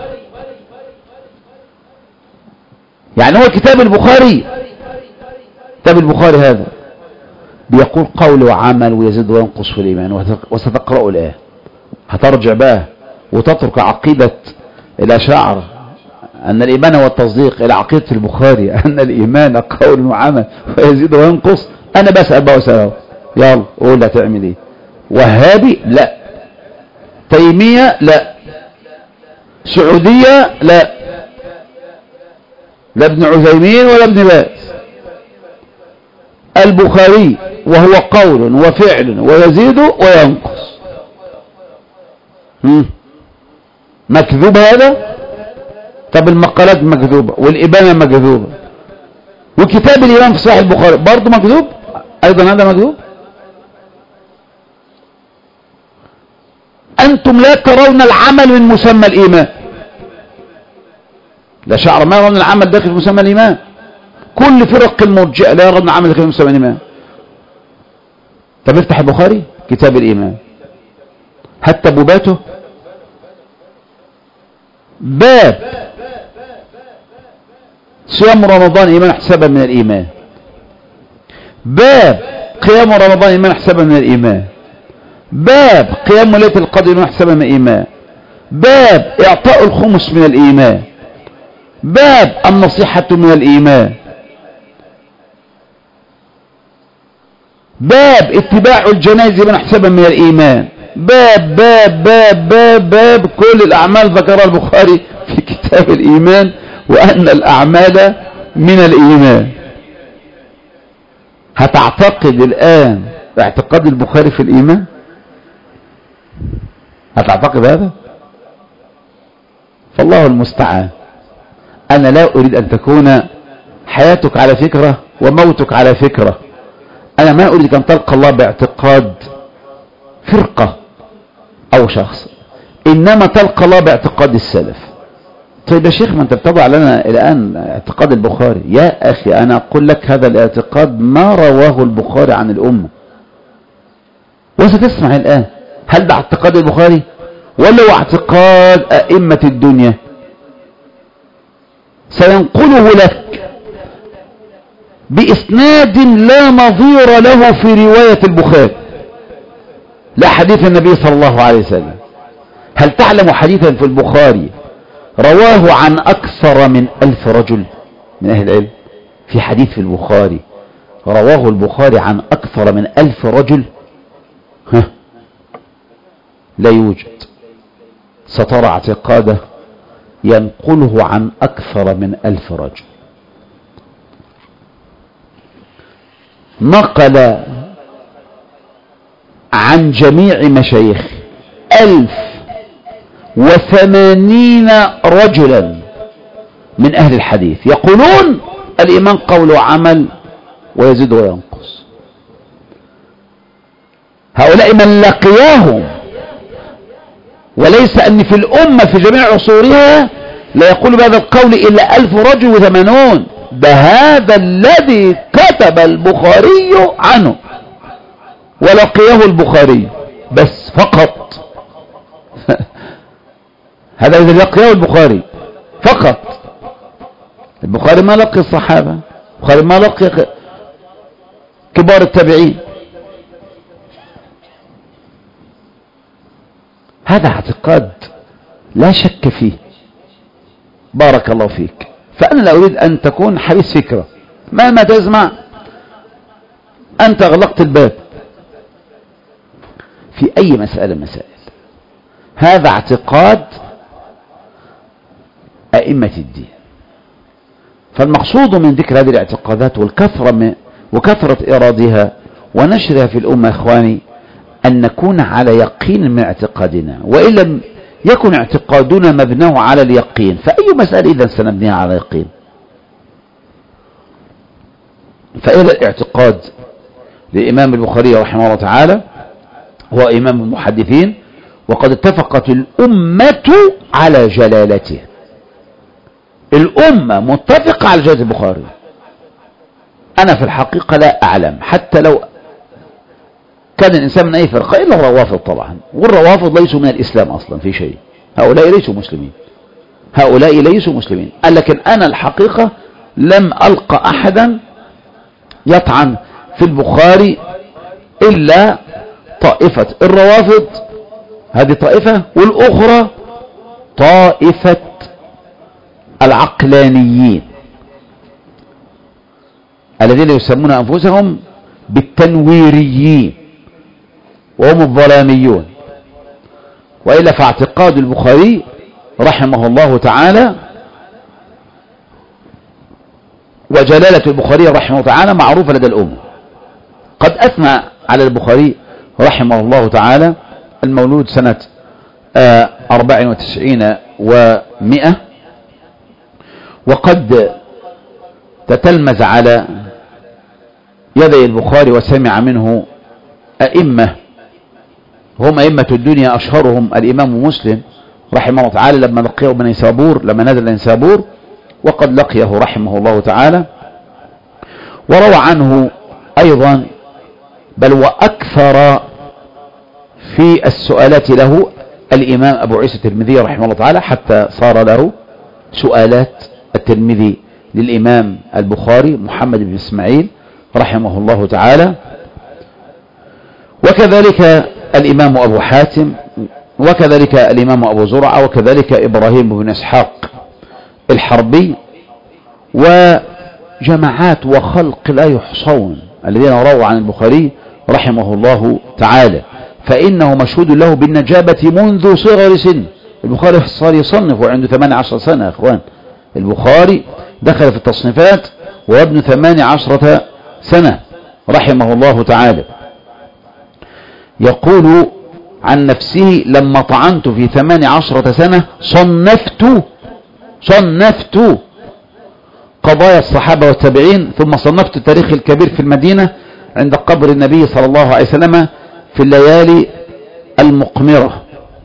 يعني هو كتاب البخاري، كتاب البخاري هذا بيقول قول وعمل ويزيد وينقص في الإيمان، وستقرأ الآية، هترجع بقى وتترك عقيدة الأشاعرة أن الإيمان هو التصديق إلى عقيدة البخاري أن الإيمان قول وعمل ويزيد وينقص. أنا بسأل بقى وسأله، يلا قول هتعمل إيه؟ وهابي؟ لا. تيمية؟ لا. سعودية؟ لا. لا ابن عثيمين ولا ابن باز. البخاري وهو قول وفعل ويزيد وينقص. هم. مكذوب هذا؟ طب المقالات مكذوبة والإبانة مكذوبة وكتاب الإمام في صحيح البخاري برضه مكذوب أيضا، هذا مكذوب. أنتم لا ترون العمل من مسمى الإيمان، لا شعر ما يرون العمل داخل مسمى الإيمان. كل فرق المرجئة لا يرون العمل داخل مسمى الإيمان. طب افتح البخاري كتاب الإيمان، حتى بوباته باب صيام رمضان إيمان حسابا من الإيمان، باب قيام رمضان إيمان حسابا من الإيمان، باب قيام ليلة القدر إيمان حسابا من الإيمان، باب إعطاء الخمس من الإيمان، باب النصيحة من الإيمان، باب اتباع الجنائز إيمان حسابا من الإيمان، باب باب باب باب باب كل الأعمال ذكرها البخاري في كتاب الإيمان، وأن الأعمال من الإيمان. هتعتقد الآن اعتقاد البخاري في الإيمان؟ هتعتقد هذا؟ فالله المستعان. أنا لا أريد أن تكون حياتك على فكرة وموتك على فكرة. أنا ما أريد أن تلقى الله باعتقاد فرقة أو شخص، إنما تلقى الله باعتقاد السلف. طيب يا شيخ ما أنت بتضع لنا الآن اعتقاد البخاري. يا أخي أنا أقول لك هذا الاعتقاد ما رواه البخاري عن الأمة، وستسمع الآن هل ده اعتقاد البخاري ولا هو اعتقاد أئمة الدنيا؟ سينقله لك بإسناد لا نظير له في رواية البخاري، لا حديث النبي صلى الله عليه وسلم. هل تعلم حديثا في البخاري رواه عن أكثر من ألف رجل من أهل العلم؟ في حديث في البخاري رواه البخاري عن أكثر من ألف رجل؟ ها لا يوجد. سترى اعتقاده ينقله عن أكثر من ألف رجل. نقل عن جميع مشايخ ألف وثمانين رجلا من أهل الحديث يقولون الإيمان قول وعمل ويزيد وينقص. هؤلاء من لقياهم، وليس أن في الأمة في جميع عصورها لا يقول بهذا القول إلا ألف رجل وثمانون. ده هذا الذي كتب البخاري عنه ولقيه البخاري بس فقط. هذا الذي لقيه البخاري فقط. البخاري ما لقي الصحابة، البخاري ما لقي كبار التابعين. هذا اعتقاد لا شك فيه. بارك الله فيك. فأنا لا أريد أن تكون حبيس فكرة. مهما تسمع أنت أغلقت الباب في أي مسألة مسائل. هذا اعتقاد أئمة الدين. فالمقصود من ذكر هذه الاعتقادات والكثرة من وكثرة إيرادها ونشرها في الأمة إخواني أن نكون على يقين من اعتقادنا، وإن لم يكن اعتقادنا مبناه على اليقين فأي مسألة إذن سنبنيها على يقين؟ فإلى الاعتقاد للإمام البخاري رحمه الله تعالى هو إمام المحدثين، وقد اتفقت الأمة على جلالته. الأمة متفقة على جلالة البخاري. أنا في الحقيقة لا أعلم، حتى لو كان الإنسان من أي فرقة إلا الروافض طبعا، والروافض ليسوا من الإسلام أصلا في شيء، هؤلاء ليسوا مسلمين، هؤلاء ليسوا مسلمين. لكن أنا الحقيقة لم ألقى أحدا يطعن في البخاري إلا طائفة الروافض، هذه طائفة، والأخرى طائفة العقلانيين الذين يسمون أنفسهم بالتنويريين وهم الظلاميون. وإلا فاعتقاد البخاري رحمه الله تعالى وجلالة البخاري رحمه الله تعالى معروفة لدى الأمة. قد أثنى على البخاري رحمه الله تعالى المولود سنة أربع وتسعين ومئة، وقد تتلمذ على يدي البخاري وسمع منه أئمة هم أئمة الدنيا، أشهرهم الإمام مسلم رحمه الله تعالى لما لقيه بنيسابور، لما نزل بنيسابور، وقد لقيه رحمه الله تعالى. وروى عنه أيضا بل وأكثر في السؤالات له الإمام أبو عيسى الترمذي رحمه الله تعالى، حتى صار له سؤالات الترمذي للإمام البخاري محمد بن إسماعيل رحمه الله تعالى، وكذلك الإمام أبو حاتم، وكذلك الإمام أبو زرعة، وكذلك إبراهيم بن إسحاق الحربي، وجماعات وخلق لا يحصون الذين رووا عن البخاري رحمه الله تعالى. فإنه مشهود له بالنجابة منذ صغر سن. البخاري صار يصنف وعنده ثمان عشر سنة يا أخوان، البخاري دخل في التصنيفات وابن ثمان عشرة سنة رحمه الله تعالى. يقول عن نفسه لما طعنت في ثمان عشرة سنة صنفت صنفت قضايا الصحابة والتابعين، ثم صنفت التاريخ الكبير في المدينة عند قبر النبي صلى الله عليه وسلم في الليالي المقمرة.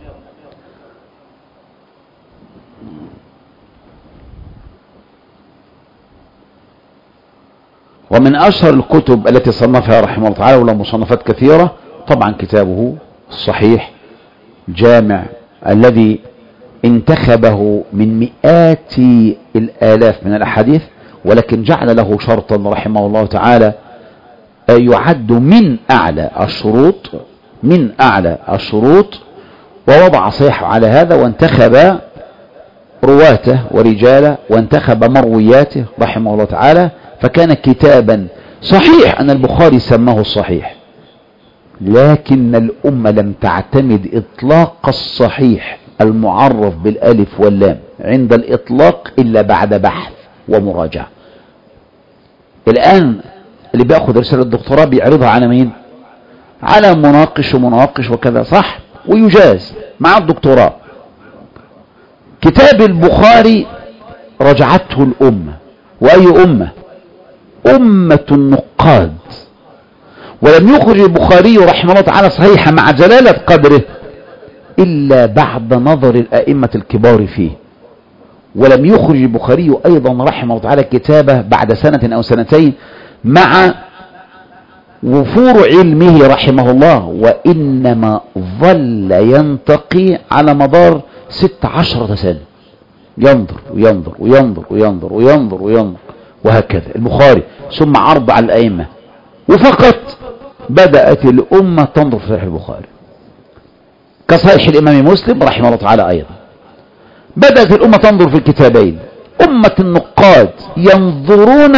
ومن أشهر الكتب التي صنفها رحمه الله تعالى وله مصنفات كثيرة طبعا كتابه الصحيح الجامع الذي انتخبه من مئات الآلاف من الأحاديث، ولكن جعل له شرطا رحمه الله تعالى يعد من أعلى الشروط من أعلى الشروط ووضع صيحه على هذا، وانتخب رواته ورجاله وانتخب مروياته رحمه الله تعالى، فكان كتابا صحيح أن البخاري سماه الصحيح، لكن الأمة لم تعتمد إطلاق الصحيح المعرف بالألف واللام عند الإطلاق إلا بعد بحث ومراجعة. الآن اللي بيأخذ رسالة الدكتوراه بيعرضها على مين؟ على مناقش ومناقش وكذا، صح، ويجاز مع الدكتوراه. كتاب البخاري رجعته الأمة، وأي أمة؟ أمة النقاد. ولم يخرج البخاري رحمه الله تعالى صحيحا مع جلالة قدره إلا بعد نظر الأئمة الكبار فيه. ولم يخرج البخاري أيضا رحمه الله تعالى كتابه بعد سنة أو سنتين مع وفور علمه رحمه الله، وإنما ظل ينتقي على مدار ست عشرة سنة، ينظر وينظر وينظر وينظر وينظر وينظر وهكذا البخاري، ثم عرض على الأئمة، وفقط بدأت الأمة تنظر في صحيح البخاري كصحيح الإمام مسلم رحمه الله تعالى. أيضا بدأت الأمة تنظر في الكتابين. أمة النقاد ينظرون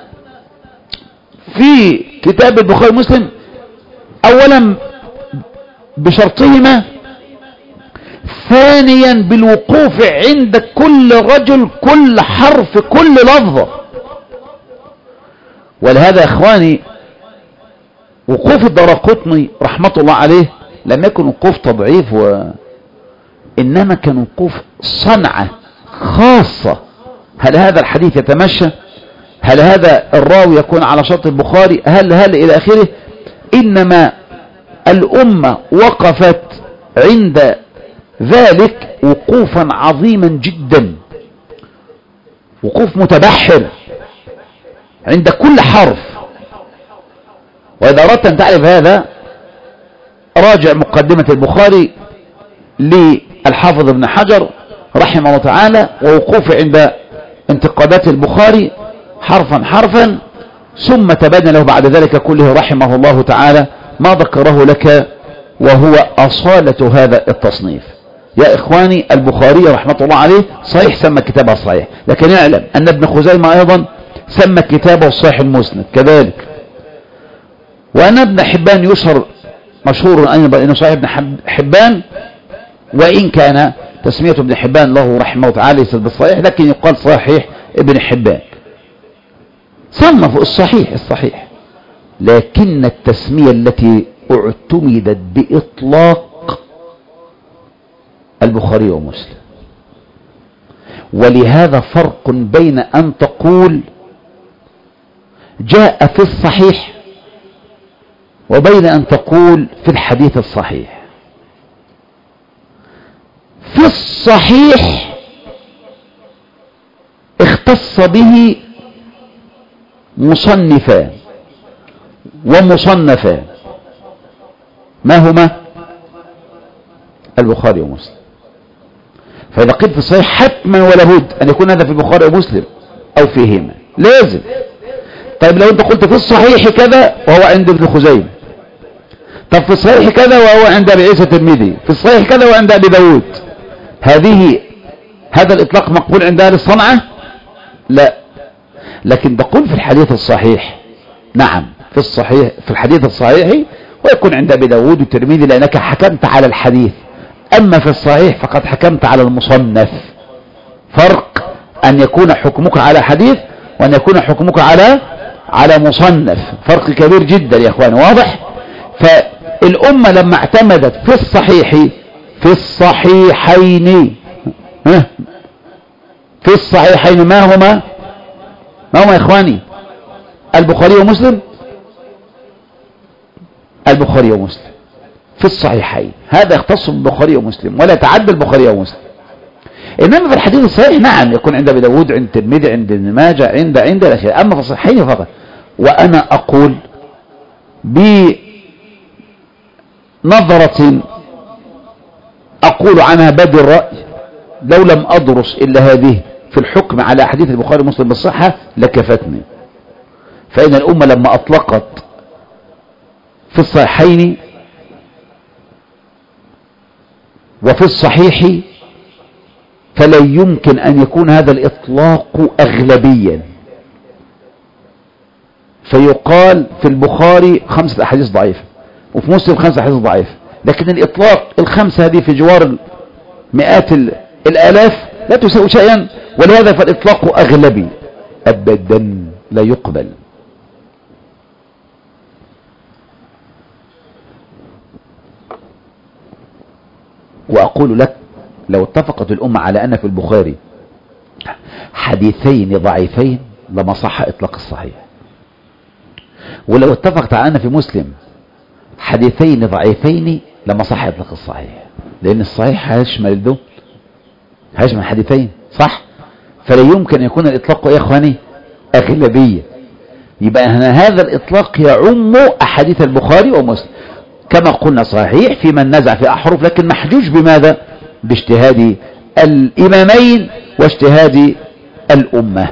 في كتاب البخاري ومسلم أولا بشرطهما ثانيا بالوقوف عند كل رجل، كل حرف، كل لفظة. ولهذا يا اخواني وقوف الدارقطني رحمة الله عليه لم يكن وقوف تضعيف، وإنما كان وقوف صنعة خاصة. هل هذا الحديث يتمشى؟ هل هذا الراوي يكون على شرط البخاري؟ هل هل إلى آخره. إنما الأمة وقفت عند ذلك وقوفا عظيما جدا، وقوف متبحر عند كل حرف. وإذا أردت أن تعرف هذا راجع مقدمة البخاري للحافظ ابن حجر رحمه الله تعالى، ووقوف عند انتقادات البخاري حرفا حرفا، ثم تبين له بعد ذلك كله رحمه الله تعالى ما ذكره لك، وهو أصالة هذا التصنيف. يا إخواني البخاري رحمة الله عليه صحيح سمى كتابه الصحيح، لكن يعلم أن ابن خزيمة أيضا سمى كتابه الصحيح المسند كذلك، وأن ابن حبان يشهر مشهور أنه صحيح ابن حبان، وإن كان تسمية ابن حبان له رحمه تعالى ليست بالصحيح، لكن يقال صحيح ابن حبان. صنف الصحيح الصحيح، لكن التسمية التي اعتمدت بإطلاق البخاري ومسلم. ولهذا فرق بين أن تقول جاء في الصحيح وبين أن تقول في الحديث الصحيح. في الصحيح اختص به مصنفان ومصنفان، ما هما؟ البخاري ومسلم. فإذا قلت في الصحيح حتما ولا بد أن يكون هذا في البخاري ومسلم أو فيهما، لازم. طيب لو أنت قلت في الصحيح كذا وهو عند ابن خزيمة، طب في الصحيح كذا وهو عند أبي عيسى الترمذي، في الصحيح كذا وعند أبي داود، هذه هذا الإطلاق مقبول عند أهل الصنعة؟ لا. لكن تقول في الحديث الصحيح، نعم في الصحيح، في الحديث الصحيح ويكون عند أبي داود والترمذي لأنك حكمت على الحديث. أما في الصحيح فقد حكمت على المصنف. فرق أن يكون حكمك على حديث وأن يكون حكمك على على مصنف، فرق كبير جدا يا أخوان، واضح؟ فالأمة لما اعتمدت في الصحيح في الصحيحين في الصحيحين ما هما ما هما يا إخواني؟ البخاري ومسلم. البخاري ومسلم في الصحيحين، هذا يختص بالبخاري ومسلم ولا يتعدى البخاري ومسلم. إنما في الحديث الصحيح نعم يكون عند أبي داود، عند الترمذي، عند ابن ماجه، عند عند الأخير. أما في الصحيحين فقط. وأنا أقول بنظرة أقول عنها بدء الرأي، لو لم أدرس إلا هذه في الحكم على حديث البخاري ومسلم بالصحة لكفتني. فإن الأمة لما أطلقت في الصحيحين وفي الصحيح فلا يمكن أن يكون هذا الإطلاق أغلبيا، فيقال في البخاري خمسة أحاديث ضعيفة وفي مسلم خمسة أحاديث ضعيفة، لكن الإطلاق الخمسة هذه في جوار مئات الآلاف لا تساوي شيئا، ولهذا فالإطلاق أغلبي أبدا لا يقبل. وأقول لك لو اتفقت الأمة على أن في البخاري حديثين ضعيفين لما صح إطلاق الصحيح، ولو اتفقت على أن في مسلم حديثين ضعيفين لما صح إطلاق الصحيح، لأن الصحيح هيشمل ده هيشمل حديثين صح، فلا يمكن يكون الإطلاق يا إخواني أغلبية. يبقى هنا هذا الإطلاق يعم أحاديث البخاري ومسلم كما قلنا صحيح في من نزع في أحرف، لكن محجوج بماذا؟ باجتهاد الإمامين واجتهاد الأمة.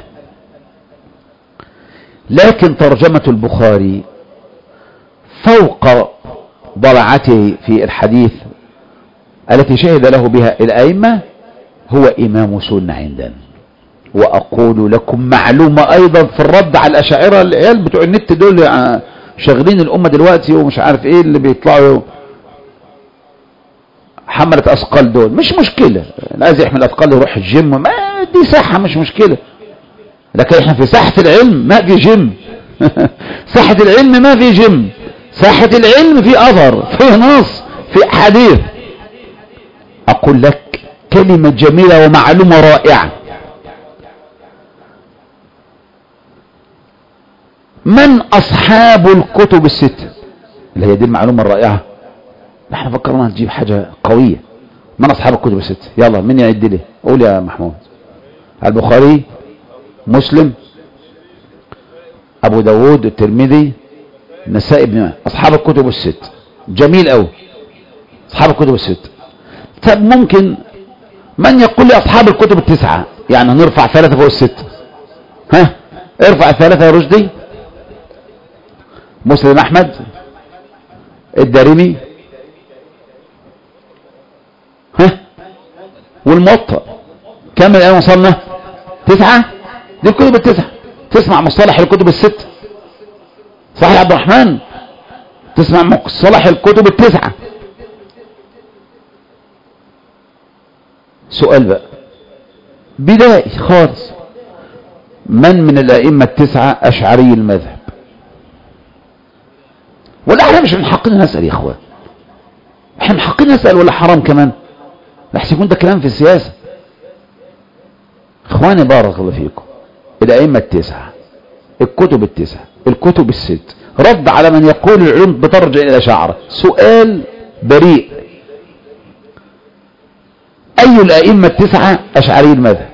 لكن ترجمة البخاري فوق ضلعته في الحديث التي شهد له بها الأئمة هو إمام سنة عندنا. وأقول لكم معلومة أيضا في الرد على الأشاعرة، العيال بتوع النت دول شغلين الأمة دلوقتي ومش عارف إيه اللي بيطلعوا حملة اثقال دول مش مشكلة، عايز يحمل اثقال يروح الجيم، ما دي ساحة مش مشكلة. لكن احنا في ساحة العلم ما في جيم. ساحة العلم ما في جيم، ساحة العلم في اثر، في نص، في حديث. اقول لك كلمة جميلة ومعلومة رائعة. من اصحاب الكتب الستة؟ اللي هي دي المعلومة الرائعة. احنا فكرنا نجيب حاجة قوية. من اصحاب الكتب الستة؟ يلا مين يعد لي؟ قول يا محمود. البخاري، مسلم، ابو داود، الترمذي، النسائي، ابن ماجه. اصحاب الكتب الست. جميل قوي. اصحاب الكتب الست. طب ممكن من يقول لي اصحاب الكتب التسعة؟ يعني نرفع ثلاثة فوق الست. ها ارفع الثلاثة يا رشدي. مسلم، احمد، الدارمي، ها والموطأ. كم الان وصلنا؟ تسعة. دي الكتب التسعة. تسمع مصطلح الكتب الست؟ صح يا عبد الرحمن؟ تسمع مصطلح الكتب التسعة. سؤال بقى بدائي خالص. من من الائمة التسعة اشعري المذهب؟ ولا احنا مش من حقنا نسأل يا اخوان؟ احنا من حقنا نسأل ولا حرام كمان؟ لحسن يكون ده كلام في السياسة. اخواني بارك الله فيكم، الائمة التسعة، الكتب التسعة، الكتب الست، رد على من يقول العلوم بترجع الى الاشاعرة. سؤال بريء. اي الائمة التسعة اشعري المذهب؟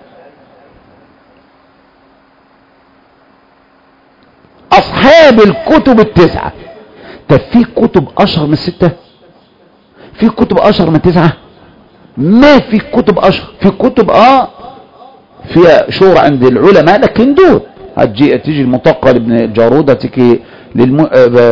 اصحاب الكتب التسعة. طب في كتب اشهر من الستة؟ في كتب اشهر من التسعة؟ ما في كتب اشهر. في كتب اه فيها شهرة عند العلماء، لكن دول هتجي تيجي المطقة لابن الجارودة، تيجي للم...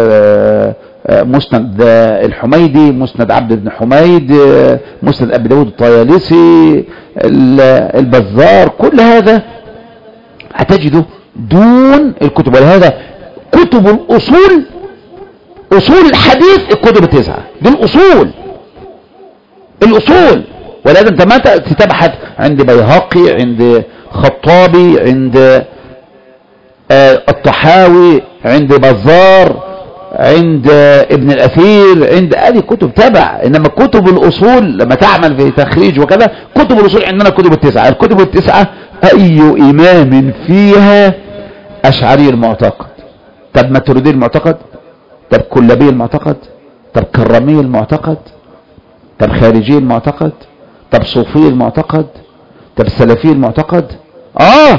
مسند الحميدي، مسند عبد بن حميد، مسند ابي داود الطيالسي، البزار، كل هذا هتجده دون الكتب. ولهذا كتب الاصول، اصول الحديث الكتب التسعة دي الاصول، الاصول. ولهذا انت ما تتبحث عند بيهقي، عند خطابي، عند آه الطحاوي، عند بزار، عند آه ابن الاثير، عند هذه كتب تبع. انما كتب الاصول لما تعمل في تخريج وكذا، كتب الاصول عندنا كتب التسعة. الكتب التسعة اي امام فيها اشعري المعتقد، طب ماتريدي المعتقد، طب كلابي المعتقد، طب كرامي المعتقد، طب خارجي المعتقد، طب صوفي المعتقد، طب سلفي المعتقد، اه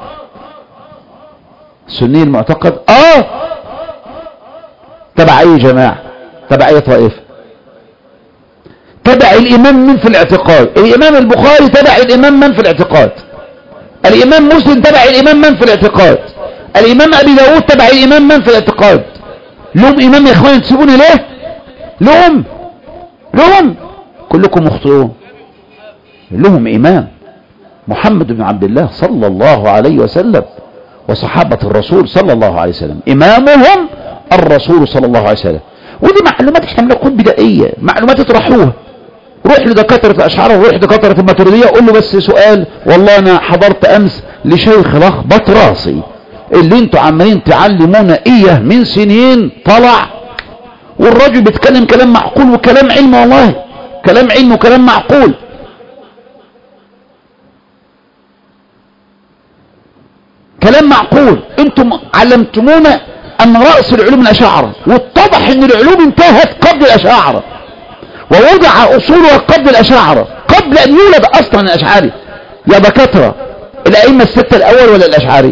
سني المعتقد، اه تبع اي جماعة، تبع اي طائفة، تبع الامام من في الاعتقاد. الامام البخاري تبع الامام من في الاعتقاد، الامام مسلم تبع الامام من في الاعتقاد، الامام ابي داود تبع الامام من في الاعتقاد. لهم امام يا اخوان تسيبوني ليه؟ لهم لهم كلكم مخطئون. لهم امام محمد بن عبد الله صلى الله عليه وسلم وصحابة الرسول صلى الله عليه وسلم، امامهم الرسول صلى الله عليه وسلم. ودي معلومات احنا بنقول بدائية، معلومات اطرحوها. روح لدكاترة الاشعار وروح لدكاترة الماتريدية، قول له بس سؤال، والله انا حضرت امس لشيخ لخبط راسي، اللي انتوا عمالين تعلمونا اياه من سنين طلع، والراجل بيتكلم كلام معقول وكلام علم، والله كلام علم وكلام معقول. كلام معقول. انتم علمتمونا ان رأس العلوم الاشاعرة، واتضح ان العلوم انتهت قبل الاشاعرة، ووضع اصولها قبل الاشاعرة، قبل ان يولد اصلا الاشعري. يا دكاترة، الائمة الستة الاول ولا الاشعري؟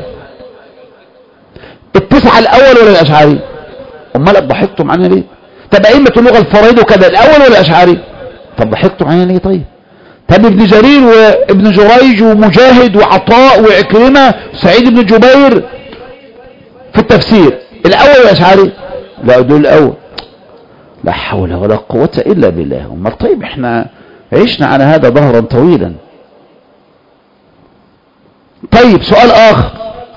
التسعة الاول ولا الاشعري؟ امال ضحكتم عنها ليه؟ طب ائمة اللغة الفرائض وكذا الاول ولا الاشعري؟ طب ضحكتم عنها ليه؟ طيب طب ابن جرير وابن جريج ومجاهد وعطاء وعكرمة سعيد بن جبير في التفسير الاول ولا الاشعري؟ لا دول الاول. لا حول ولا قوة الا بالله. امال طيب احنا عشنا على هذا ظهرا طويلا. طيب سؤال اخر،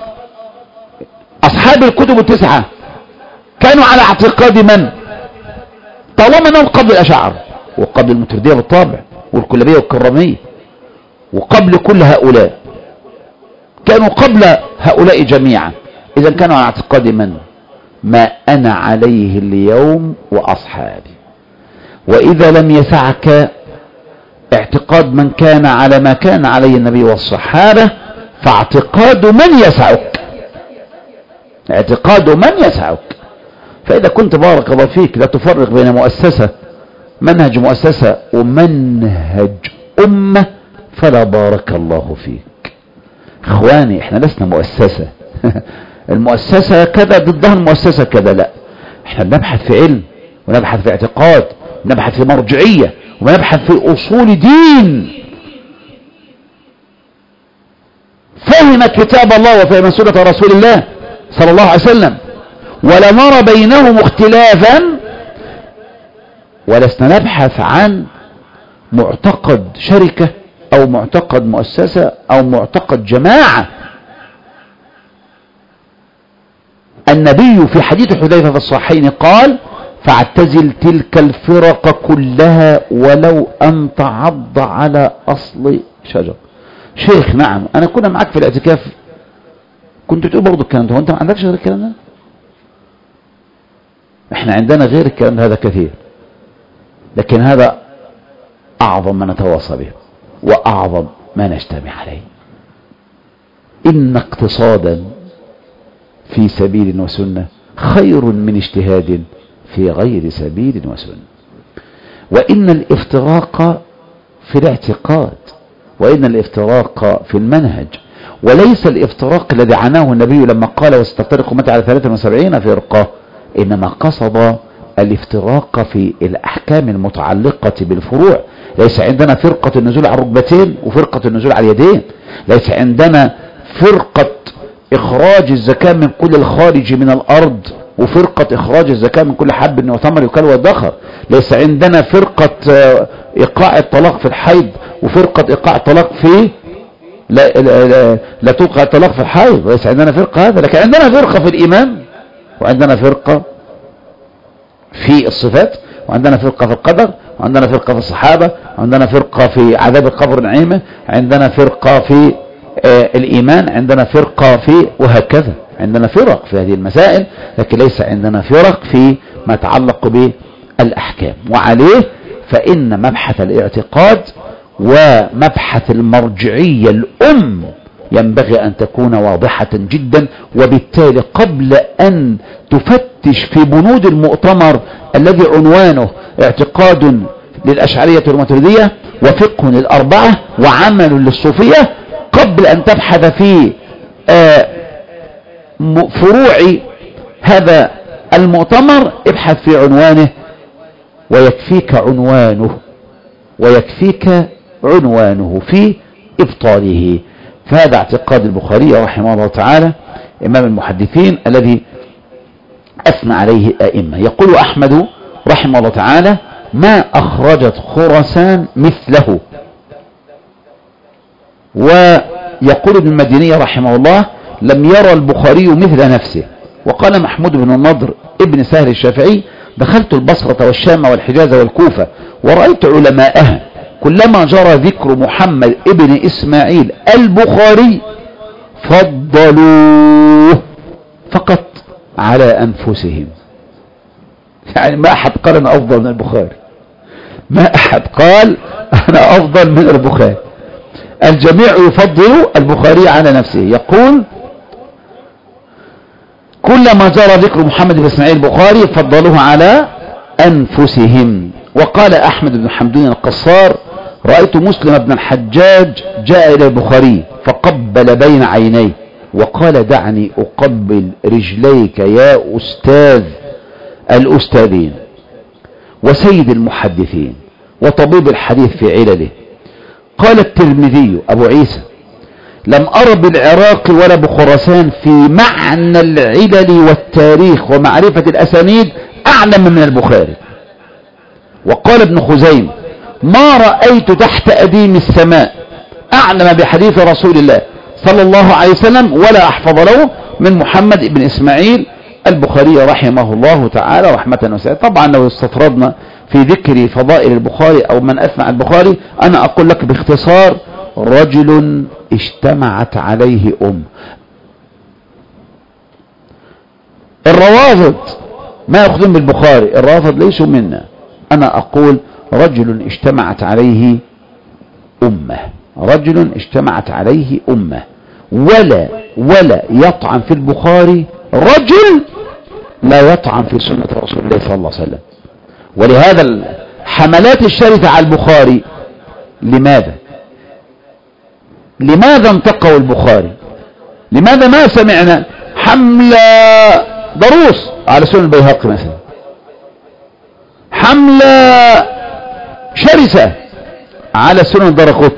اصحاب الكتب التسعة كانوا على اعتقاد من؟ طالما انهم قبل الاشاعرة، وقبل المتردية بالطبع والكلابية والكرامية وقبل كل هؤلاء، كانوا قبل هؤلاء جميعا. إذا كانوا على اعتقاد من؟ ما أنا عليه اليوم وأصحابي. وإذا لم يسعك اعتقاد من كان على ما كان عليه النبي والصحابة، فاعتقاد من يسعك، اعتقاد من يسعك. فإذا كنت بارك الله فيك لا تفرق بين مؤسسة منهج مؤسسة ومنهج أمة، فلا بارك الله فيك. اخواني احنا لسنا مؤسسة المؤسسة كذا ضدها المؤسسة كذا، لا، احنا بنبحث في علم ونبحث في اعتقاد ونبحث في مرجعية ونبحث في أصول دين. فهم كتاب الله وفهم سنة رسول الله صلى الله عليه وسلم، ولا نرى بينهم اختلافا، ولسنا نبحث عن معتقد شركة أو معتقد مؤسسة أو معتقد جماعة. النبي في حديث حذيفة في الصحيحين قال: فاعتزل تلك الفرق كلها ولو أن تعض على أصل شجر. شيخ نعم، أنا كنا معك في الاعتكاف كنت تقول برضو الكلام ده، وأنت ما عندكش غير الكلام ده؟ احنا عندنا غير الكلام ده هذا كثير، لكن هذا أعظم ما نتواصى به وأعظم ما نجتمع عليه. إن اقتصادا في سبيل وسنة خير من اجتهاد في غير سبيل وسنة. وإن الافتراق في الاعتقاد، وإن الافتراق في المنهج، وليس الافتراق الذي عناه النبي لما قال: وستفترق أمتي على ثلاثة وسبعين فرقة، إنما قصد الافتراق في الأحكام المتعلقة بالفروع. ليس عندنا فرقة النزول على الركبتين وفرقة النزول على اليدين، ليس عندنا فرقة إخراج الزكاة من كل الخارج من الأرض وفرقة إخراج الزكاة من كل حب وثمر يكال ويدخر، ليس عندنا فرقة إيقاع الطلاق في الحيض وفرقة إيقاع الطلاق في لا, لا, لا, لا توقع الطلاق في الحيض، ليس عندنا فرقة هذا. لكن عندنا فرقة في الإيمان، وعندنا فرقة في الصفات، وعندنا فرقة في القدر، وعندنا فرقة في الصحابة، وعندنا فرقة في عذاب القبر نعيمه، عندنا فرقة في آه الإيمان، عندنا فرقة في، وهكذا عندنا فرق في هذه المسائل، لكن ليس عندنا فرق في ما يتعلق بالأحكام. وعليه فإن مبحث الاعتقاد ومبحث المرجعية الأم ينبغي أن تكون واضحة جدا. وبالتالي قبل أن تفتش في بنود المؤتمر الذي عنوانه اعتقاد للأشعرية والماتريدية وفقه للأربعة وعمل للصوفية، قبل أن تبحث في فروع هذا المؤتمر ابحث في عنوانه، ويكفيك عنوانه ويكفيك عنوانه في إبطاله. فهذا اعتقاد البخاري رحمه الله تعالى إمام المحدثين الذي أثنى عليه أئمة. يقول أحمد رحمه الله تعالى: ما أخرجت خراسان مثله. ويقول ابن المديني رحمه الله: لم يرى البخاري مثل نفسه. وقال محمود بن النضر ابن سهل الشافعي: دخلت البصرة والشام والحجاز والكوفة ورأيت علماءها كلما جرى ذكر محمد ابن إسماعيل البخاري فضلوه فقط على أنفسهم. يعني ما أحد قال أنا أفضل من البخاري، ما أحد قال أنا أفضل من البخاري، الجميع يفضل البخاري على نفسه. يقول: كلما جرى ذكر محمد بن إسماعيل البخاري فضلوه على أنفسهم. وقال أحمد بن حمدون القصار: رأيت مسلم بن الحجاج جاء إلى البخاري فقبل بين عينيه وقال: دعني أقبل رجليك يا أستاذ الأستاذين وسيد المحدثين وطبيب الحديث في علله. قال الترمذي أبو عيسى: لم أرى بالعراق ولا بخراسان في معنى العلل والتاريخ ومعرفة الأسانيد أعلم من البخاري. وقال ابن خزيمة: ما رأيت تحت أديم السماء أعلم بحديث رسول الله صلى الله عليه وسلم ولا أحفظ له من محمد بن إسماعيل البخاري رحمه الله تعالى رحمة واسعة. طبعا لو استطردنا في ذكر فضائل البخاري أو من أثنى على البخاري، أنا أقول لك باختصار: رجل اجتمعت عليه أم. الروافض ما يأخذون بالبخاري، الروافض ليسوا منا. أنا أقول رجل اجتمعت عليه أمة، رجل اجتمعت عليه أمة، ولا ولا يطعن في البخاري رجل لا يطعن في سنة رسول الله صلى الله عليه وسلم. ولهذا الحملات الشرسة على البخاري، لماذا لماذا انتقوا البخاري؟ لماذا ما سمعنا حملة ضروس على سنن البيهقي مثلا، حملة شرسة على سنن الدارقطني؟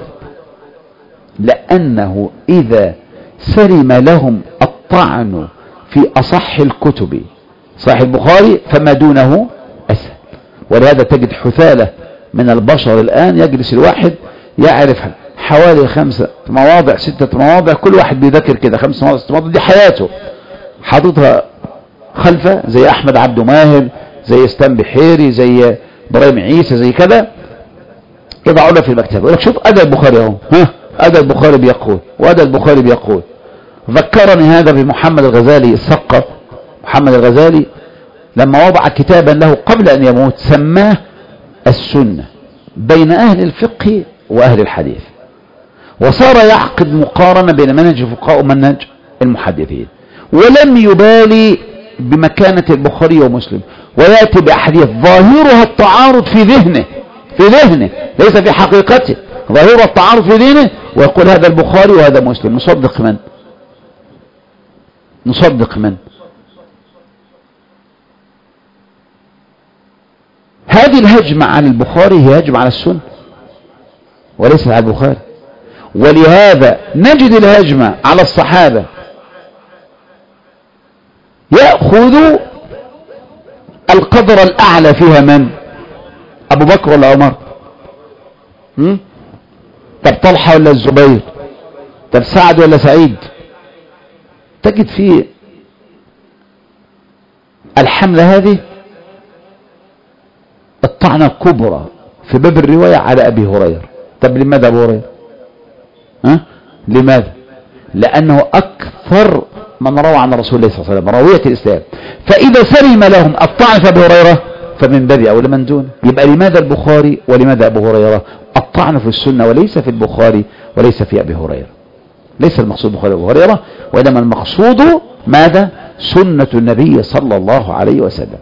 لأنه إذا سلم لهم الطعن في أصح الكتب صحيح البخاري فما دونه أسهل. ولهذا تجد حثالة من البشر الآن، يجلس الواحد يعرف حوالي خمسة مواضع ستة مواضع، كل واحد بيذكر كده خمسة مواضع ستة مواضع، دي حياته حاططها خلفه، زي أحمد عبد ماهر، زي اسلام بحيري، زي إبراهيم عيسى، زي كده، يضعوا له في المكتبة يقول لك شوف أدى البخاري اهو، ها أدى البخاري بيقول وأدى البخاري بيقول. ذكرني هذا بمحمد الغزالي الثقة. محمد الغزالي لما وضع كتابا له قبل أن يموت سماه السنة بين أهل الفقه وأهل الحديث، وصار يعقد مقارنة بين منهج الفقهاء ومنهج المحدثين، ولم يبالي بمكانة البخاري ومسلم، ويأتي بأحاديث ظاهرها التعارض في ذهنه في ذهنه ليس في حقيقته، ظاهرها التعارض في ذهنه، ويقول هذا البخاري وهذا مسلم. نصدق من؟ نصدق من؟ هذه الهجمة على البخاري هي هجمة على السنة وليس على البخاري. ولهذا نجد الهجمة على الصحابة يأخذ القدر الأعلى فيها من؟ أبو بكر ولا عمر؟ طب طلحة ولا الزبير؟ طب سعد ولا سعيد؟ تجد في الحملة هذه الطعنة الكبرى في باب الرواية على أبي هريرة. طب لماذا أبو هريرة؟ ها؟ لماذا؟ لأنه أكثر من روى عن رسول الله صلى الله عليه وسلم، راوية الإسلام. فإذا سلم لهم الطعن في أبي هريرة فمن باب أولى من دونه. يبقى لماذا البخاري ولماذا أبو هريرة؟ الطعن في السنة وليس في البخاري وليس في أبي هريرة. ليس المقصود بخاري أبو هريرة، وإنما المقصود ماذا؟ سنة النبي صلى الله عليه وسلم.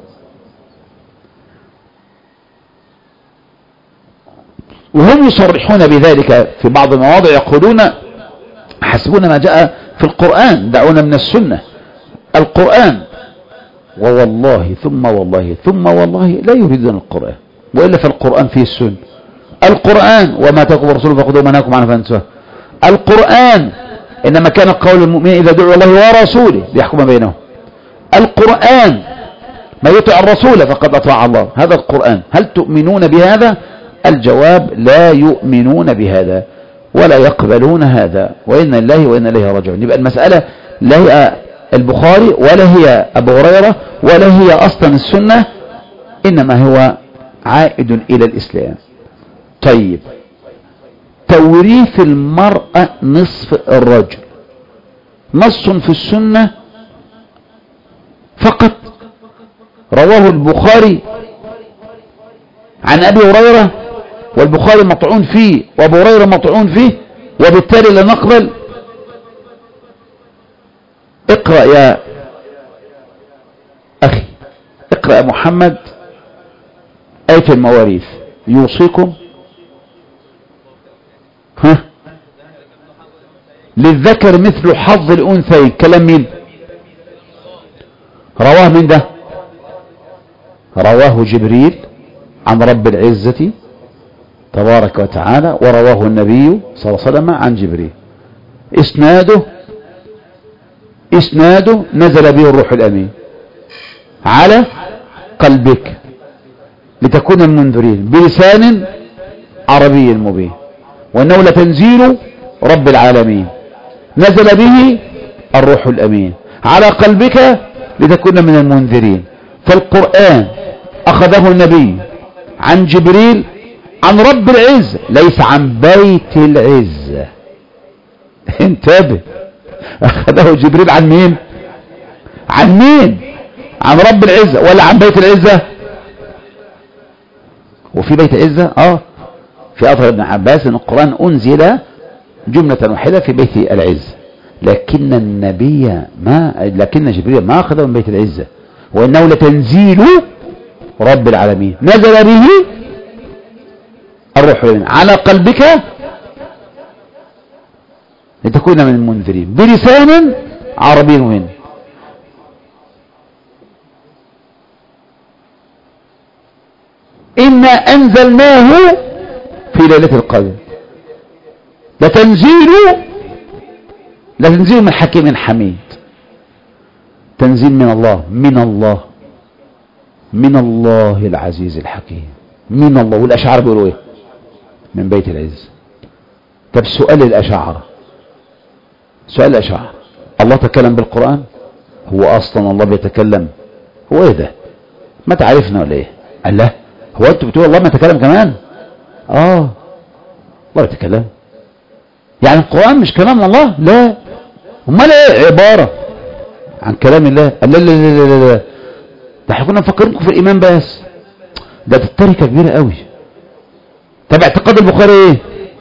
وهم يصرحون بذلك في بعض المواضع، يقولون حسبنا ما جاء في القرآن، دعونا من السنة. القرآن ووالله ثم والله ثم والله لا يريدون القرآن، وإلا فالقرآن فيه السنة. القرآن وما تقوم الرسول فخذوا مناكم عنه فانتهوا. القرآن إنما كان قول المؤمنين إذا دعوا الله ورسوله ليحكم بينهم. القرآن ما يطع الرسول فقد أطاع الله. هذا القرآن. هل تؤمنون بهذا؟ الجواب لا يؤمنون بهذا ولا يقبلون هذا، وإن الله وإن إليه راجعون. يبقى المسألة لا هي البخاري ولا هي أبو هريرة ولا هي أصلا السنة، إنما هو عائد إلى الإسلام. طيب، توريث المرأة نصف الرجل نص في السنة فقط رواه البخاري عن أبي هريرة، والبخاري مطعون فيه وأبو هريرة مطعون فيه، وبالتالي لا نقبل. اقرأ يا أخي، اقرأ يا محمد آية المواريث: يوصيكم ها للذكر مثل حظ الأنثيين. كلام مين؟ رواه من ده؟ رواه جبريل عن رب العزة تبارك وتعالى، ورواه النبي صلى الله عليه وسلم عن جبريل. اسناده اسناده نزل به الروح الأمين على قلبك لتكون المنذرين بلسان عربي مبين، وأنه لتنزيل رب العالمين نزل به الروح الأمين على قلبك لتكون من المنذرين. فالقرآن أخذه النبي عن جبريل عن رب العزة، ليس عن بيت العزة. انتبه، اخذه جبريل عن مين؟ عن مين؟ عن رب العزة ولا عن بيت العزة؟ وفي بيت العزة اه في اثر ابن عباس ان القرآن انزل جملة واحدة في بيت العزة، لكن النبي ما لكن جبريل ما اخذه من بيت العزة، وانه لتنزيل رب العالمين نزل به الروح الامين على قلبك لتكون من المنذرين بلسان عربي مبين. إنا أنزلناه في ليلة القدر لتنزيل لتنزيل من حكيم حميد، تنزيل من الله من الله من الله العزيز الحكيم، من الله. والأشاعرة بيقولوا إيه؟ من بيت العز. طب سؤال الأشاعرة، سؤال الأشاعرة، الله تكلم بالقرآن؟ هو أصلا الله بيتكلم؟ هو إيه ده؟ ما تعرفنا ولا إيه؟ قال لا، هو أنتوا بتقول الله ما تكلم كمان؟ آه الله يتكلم، يعني القرآن مش كلام الله؟ لا، امال ايه؟ عبارة عن كلام الله. قال لا لا لا لا لا، ده احنا كنا مفكرينكم في الإيمان بس، ده تركة كبيرة قوي. طب اعتقاد البخاري ايه؟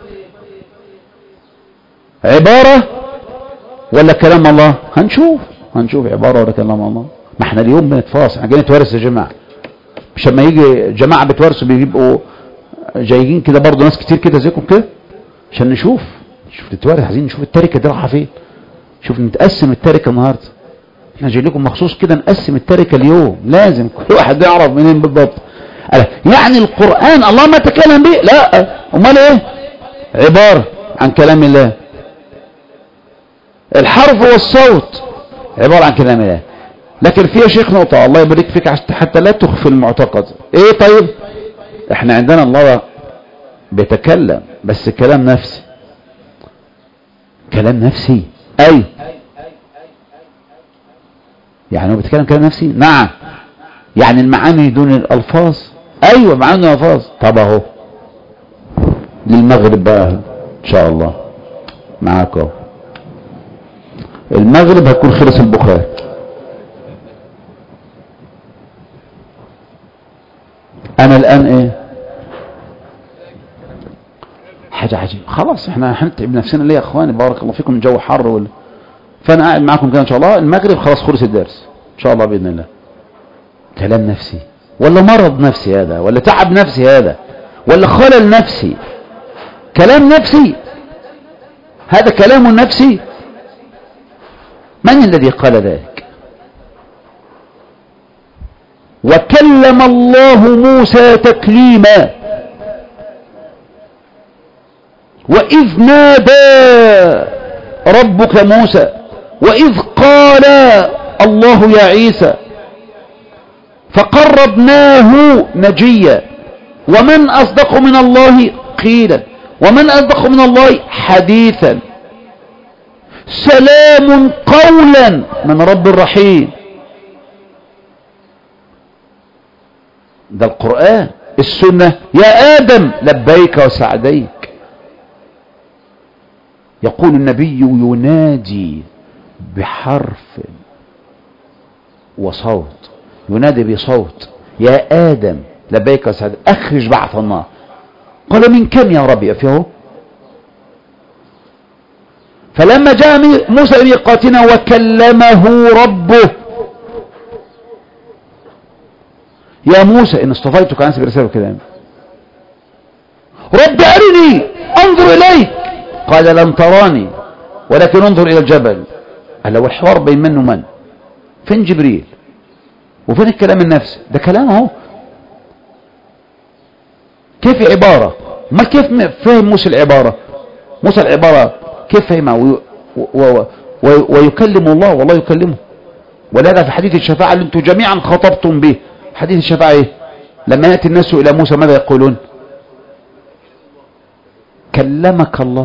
عبارة ولا كلام الله؟ هنشوف هنشوف عبارة ولا كلام الله. ما احنا اليوم بنتفاصل، احنا جايين نتوارث يا جماعة، مش لما يجي جماعة بتورثوا بيبقوا جايين كده برضه ناس كتير كده زيكم كده عشان نشوف نشوف نتوارث، عايزين نشوف التركة دي رايحة فين، شوف نتقسم التركة النهارده. احنا جايين لكم مخصوص كده نقسم التركة اليوم، لازم كل واحد يعرف منين بالضبط. يعني القرآن الله ما تكلم به؟ لا، امال ايه؟ عبارة عن كلام الله. الحرف والصوت عبارة عن كلام الله. لكن في يا شيخ نقطة، الله يبارك فيك حتى لا تخفي المعتقد. ايه طيب؟ احنا عندنا الله بيتكلم بس كلام نفسي. كلام نفسي؟ اي يعني هو بيتكلم كلام نفسي؟ نعم. يعني المعاني دون الالفاظ؟ ايوه معاني دون الالفاظ. طب اهو للمغرب بقى ان شاء الله معاك اهو. المغرب هيكون خلص البخاري. انا الان ايه؟ حاجة عجيبة. خلاص احنا هنتعب نفسنا ليه يا اخواني؟ بارك الله فيكم، الجو حر ولا. فانا قاعد معاكم كده ان شاء الله. المغرب خلاص خلص الدرس ان شاء الله باذن الله. كلام نفسي ولا مرض نفسي هذا، ولا تعب نفسي هذا، ولا خلل نفسي؟ كلام نفسي، هذا كلام نفسي. من الذي قال ذلك؟ وكلم الله موسى تكليما، وإذ نادى ربك موسى، وإذ قال الله يا عيسى، فقربناه نجيا. ومن أصدق من الله قيلا، ومن أصدق من الله حديثا. سلام قولا من رب رحيم. ده القرآن. السنة يا آدم لبيك وسعديك. يقول النبي ينادي بحرف وصوت، ينادي بصوت يا آدم لبيك وسعديك أخرج بعث النار. قال من كم يا ربي؟ فيه. فلما جاء موسى لميقاتنا وكلمه ربه، يا موسى إن اصطفيتك عن سبيل رسالة وكلام، رب أرني أنظر إليك. قال لن تراني ولكن انظر إلى الجبل. قال له الحوار بين من ومن؟ فين جبريل وفين الكلام النفسي؟ ده كلام اهو. كيف عبارة؟ ما كيف فهم موسى العبارة؟ موسى العبارة كيف فهمها؟ وي و و ويكلم الله والله يكلمه. ولهذا في حديث الشفاعة اللي انتم جميعا خطبتم به، حديث الشفاعة ايه؟ لما يأتي الناس إلى موسى ماذا يقولون؟ كلمك الله،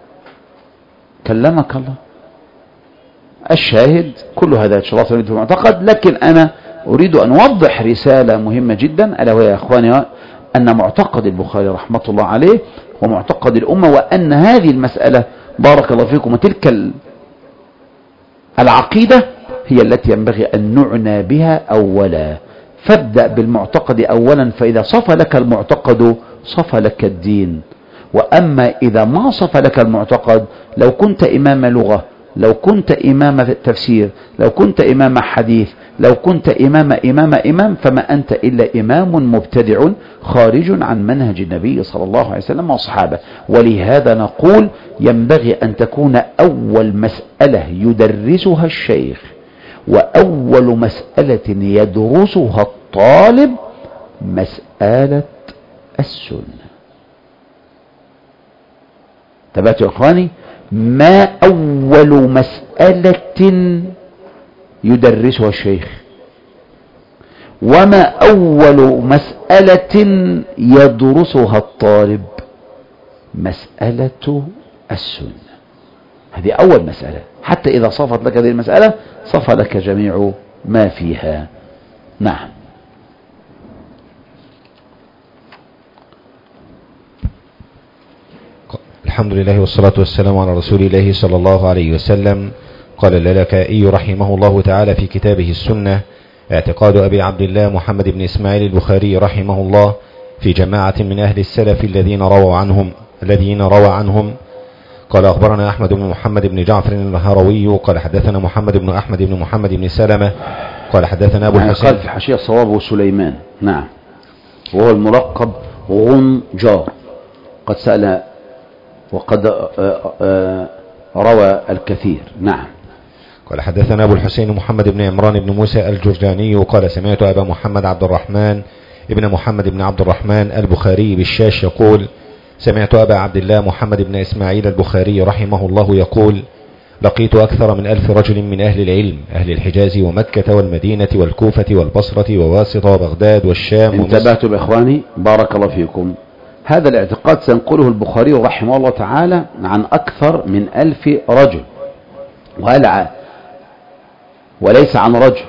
كلمك الله. الشاهد كل هذا ان شاء الله سنريد في المعتقد. لكن انا اريد ان اوضح رسالة مهمة جدا، الا وهي يا اخواني أن معتقد البخاري رحمة الله عليه ومعتقد الأمة، وأن هذه المسألة بارك الله فيكم وتلك العقيدة هي التي ينبغي أن نعنى بها أولا. فابدأ بالمعتقد أولا، فإذا صفى لك المعتقد صفى لك الدين. وأما إذا ما صفى لك المعتقد، لو كنت إمام لغة، لو كنت إمام تفسير، لو كنت إمام حديث، لو كنت إمام إمام إمام فما أنت إلا إمام مبتدع خارج عن منهج النبي صلى الله عليه وسلم والصحابة. ولهذا نقول ينبغي أن تكون أول مسألة يدرسها الشيخ وأول مسألة يدرسها الطالب مسألة السنة. تبعت يا إخواني؟ ما أول مسألة يدرسها الشيخ وما أول مسألة يدرسها الطالب؟ مسألة السنة. هذه أول مسألة، حتى إذا صفت لك هذه المسألة صفى لك جميع ما فيها. نعم. الحمد لله والصلاة والسلام على رسول الله صلى الله عليه وسلم. قال اللالكائي رحمه الله تعالى في كتابه السنة: اعتقاد أبي عبد الله محمد بن إسماعيل البخاري رحمه الله في جماعة من أهل السلف الذين رووا عنهم الذين روى عنهم. قال أخبرنا أحمد بن محمد بن جعفر الهروي قال حدثنا محمد بن أحمد بن محمد بن سلمة قال حدثنا أبو الحسين. قال في حاشية الصواب سليمان، نعم، وهو الملقب غنجار، قد سأل وقد روى الكثير. نعم. قال حدثنا أبو الحسين محمد بن عمران بن موسى الجرجاني قال سمعت أبا محمد عبد الرحمن ابن محمد بن عبد الرحمن البخاري بالشاش يقول: سمعت أبا عبد الله محمد بن إسماعيل البخاري رحمه الله يقول: لقيت أكثر من ألف رجل من أهل العلم أهل الحجاز ومكة والمدينة والكوفة والبصرة وواسطة وبغداد والشام. انتبهتوا بإخواني بارك الله فيكم. هذا الاعتقاد سنقوله البخاري رحمه الله تعالى عن أكثر من ألف رجل، وهل وليس عن رجل،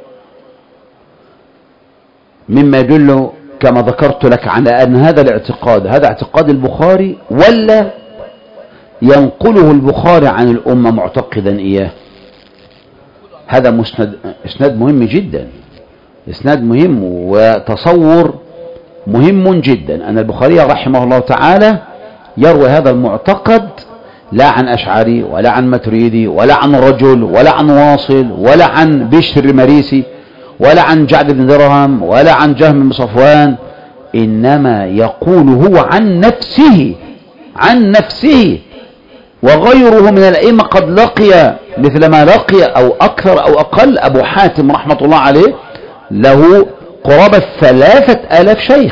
مما يدل كما ذكرت لك على أن هذا الاعتقاد هذا اعتقاد البخاري، ولا ينقله البخاري عن الأمة معتقدا إياه. هذا مسند اسناد مهم جدا، اسناد مهم وتصور مهم جدا أن البخاري رحمه الله تعالى يروي هذا المعتقد لا عن أشعري ولا عن متريدي ولا عن رجل ولا عن واصل ولا عن بشر مريسي ولا عن جعد بن درهم ولا عن جهم بن صفوان، إنما يقول هو عن نفسه عن نفسه وغيره من الأئمة قد لقي مثل ما لقي أو أكثر أو أقل. أبو حاتم رحمة الله عليه له قرابة ثلاثة آلاف شيخ.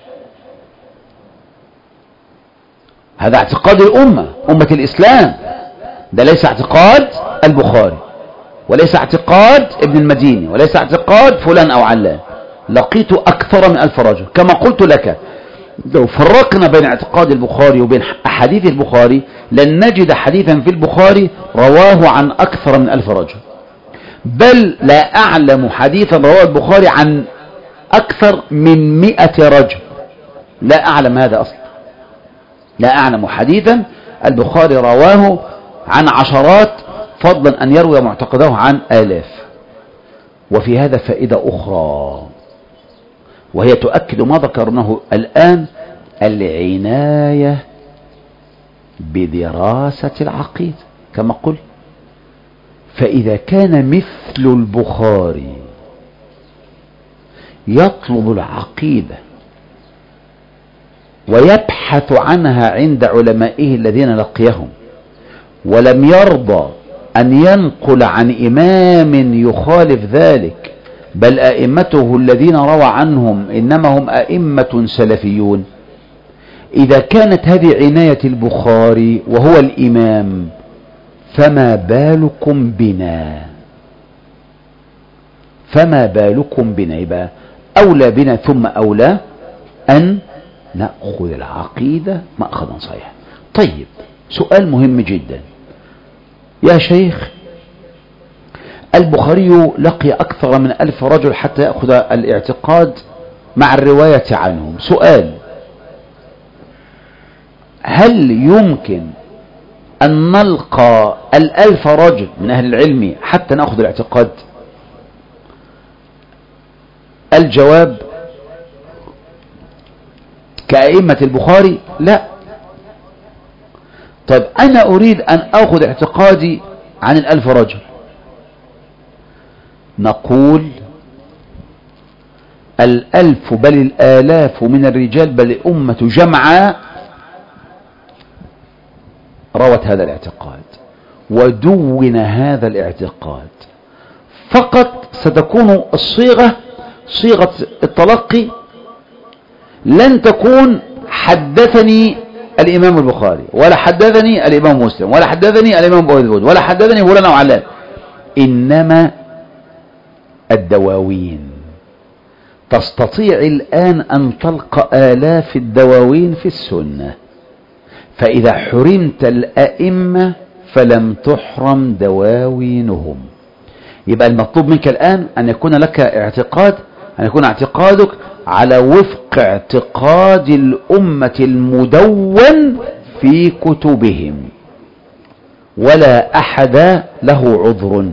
هذا اعتقاد الأمة، أمة الإسلام، ده ليس اعتقاد البخاري وليس اعتقاد ابن المديني وليس اعتقاد فلان أو علان. لقيت أكثر من ألف رجل. كما قلت لك لو فرقنا بين اعتقاد البخاري وبين أحاديث البخاري لن نجد حديثا في البخاري رواه عن أكثر من ألف رجل، بل لا أعلم حديثا رواه البخاري عن أكثر من مئة رجل. لا أعلم هذا أصلا، لا أعلم حديثا البخاري رواه عن عشرات فضلا أن يروي معتقده عن آلاف. وفي هذا فائدة أخرى وهي تؤكد ما ذكرناه الآن: العناية بدراسة العقيدة كما قلت. فإذا كان مثل البخاري يطلب العقيدة ويبحث عنها عند علمائه الذين لقيهم ولم يرضى أن ينقل عن إمام يخالف ذلك، بل أئمته الذين روى عنهم إنما هم أئمة سلفيون، إذا كانت هذه عناية البخاري وهو الإمام فما بالكم بنا فما بالكم بنا يبقى أولى بنا ثم أولى أن نأخذ العقيدة مأخذا صحيحا. طيب، سؤال مهم جدا يا شيخ، البخاري لقي أكثر من ألف رجل حتى يأخذ الاعتقاد مع الرواية عنهم. سؤال: هل يمكن أن نلقى الألف رجل من أهل العلم حتى نأخذ الاعتقاد؟ الجواب: كأئمة البخاري لا. طيب أنا أريد أن أخذ اعتقادي عن الألف رجل. نقول: الألف بل الآلاف من الرجال بل الأمة جمعاء روت هذا الاعتقاد ودون هذا الاعتقاد. فقط ستكون الصيغة صيغة التلقي لن تكون حدثني الإمام البخاري ولا حدثني الإمام مسلم ولا حدثني الإمام أبو داود ولا حدثني فلان وعلان، إنما الدواوين. تستطيع الآن أن تلقى آلاف الدواوين في السنة، فإذا حرمت الأئمة فلم تحرم دواوينهم. يبقى المطلوب منك الآن أن يكون لك اعتقاد، أن يكون اعتقادك على وفق اعتقاد الأمة المدون في كتبهم، ولا أحد له عذر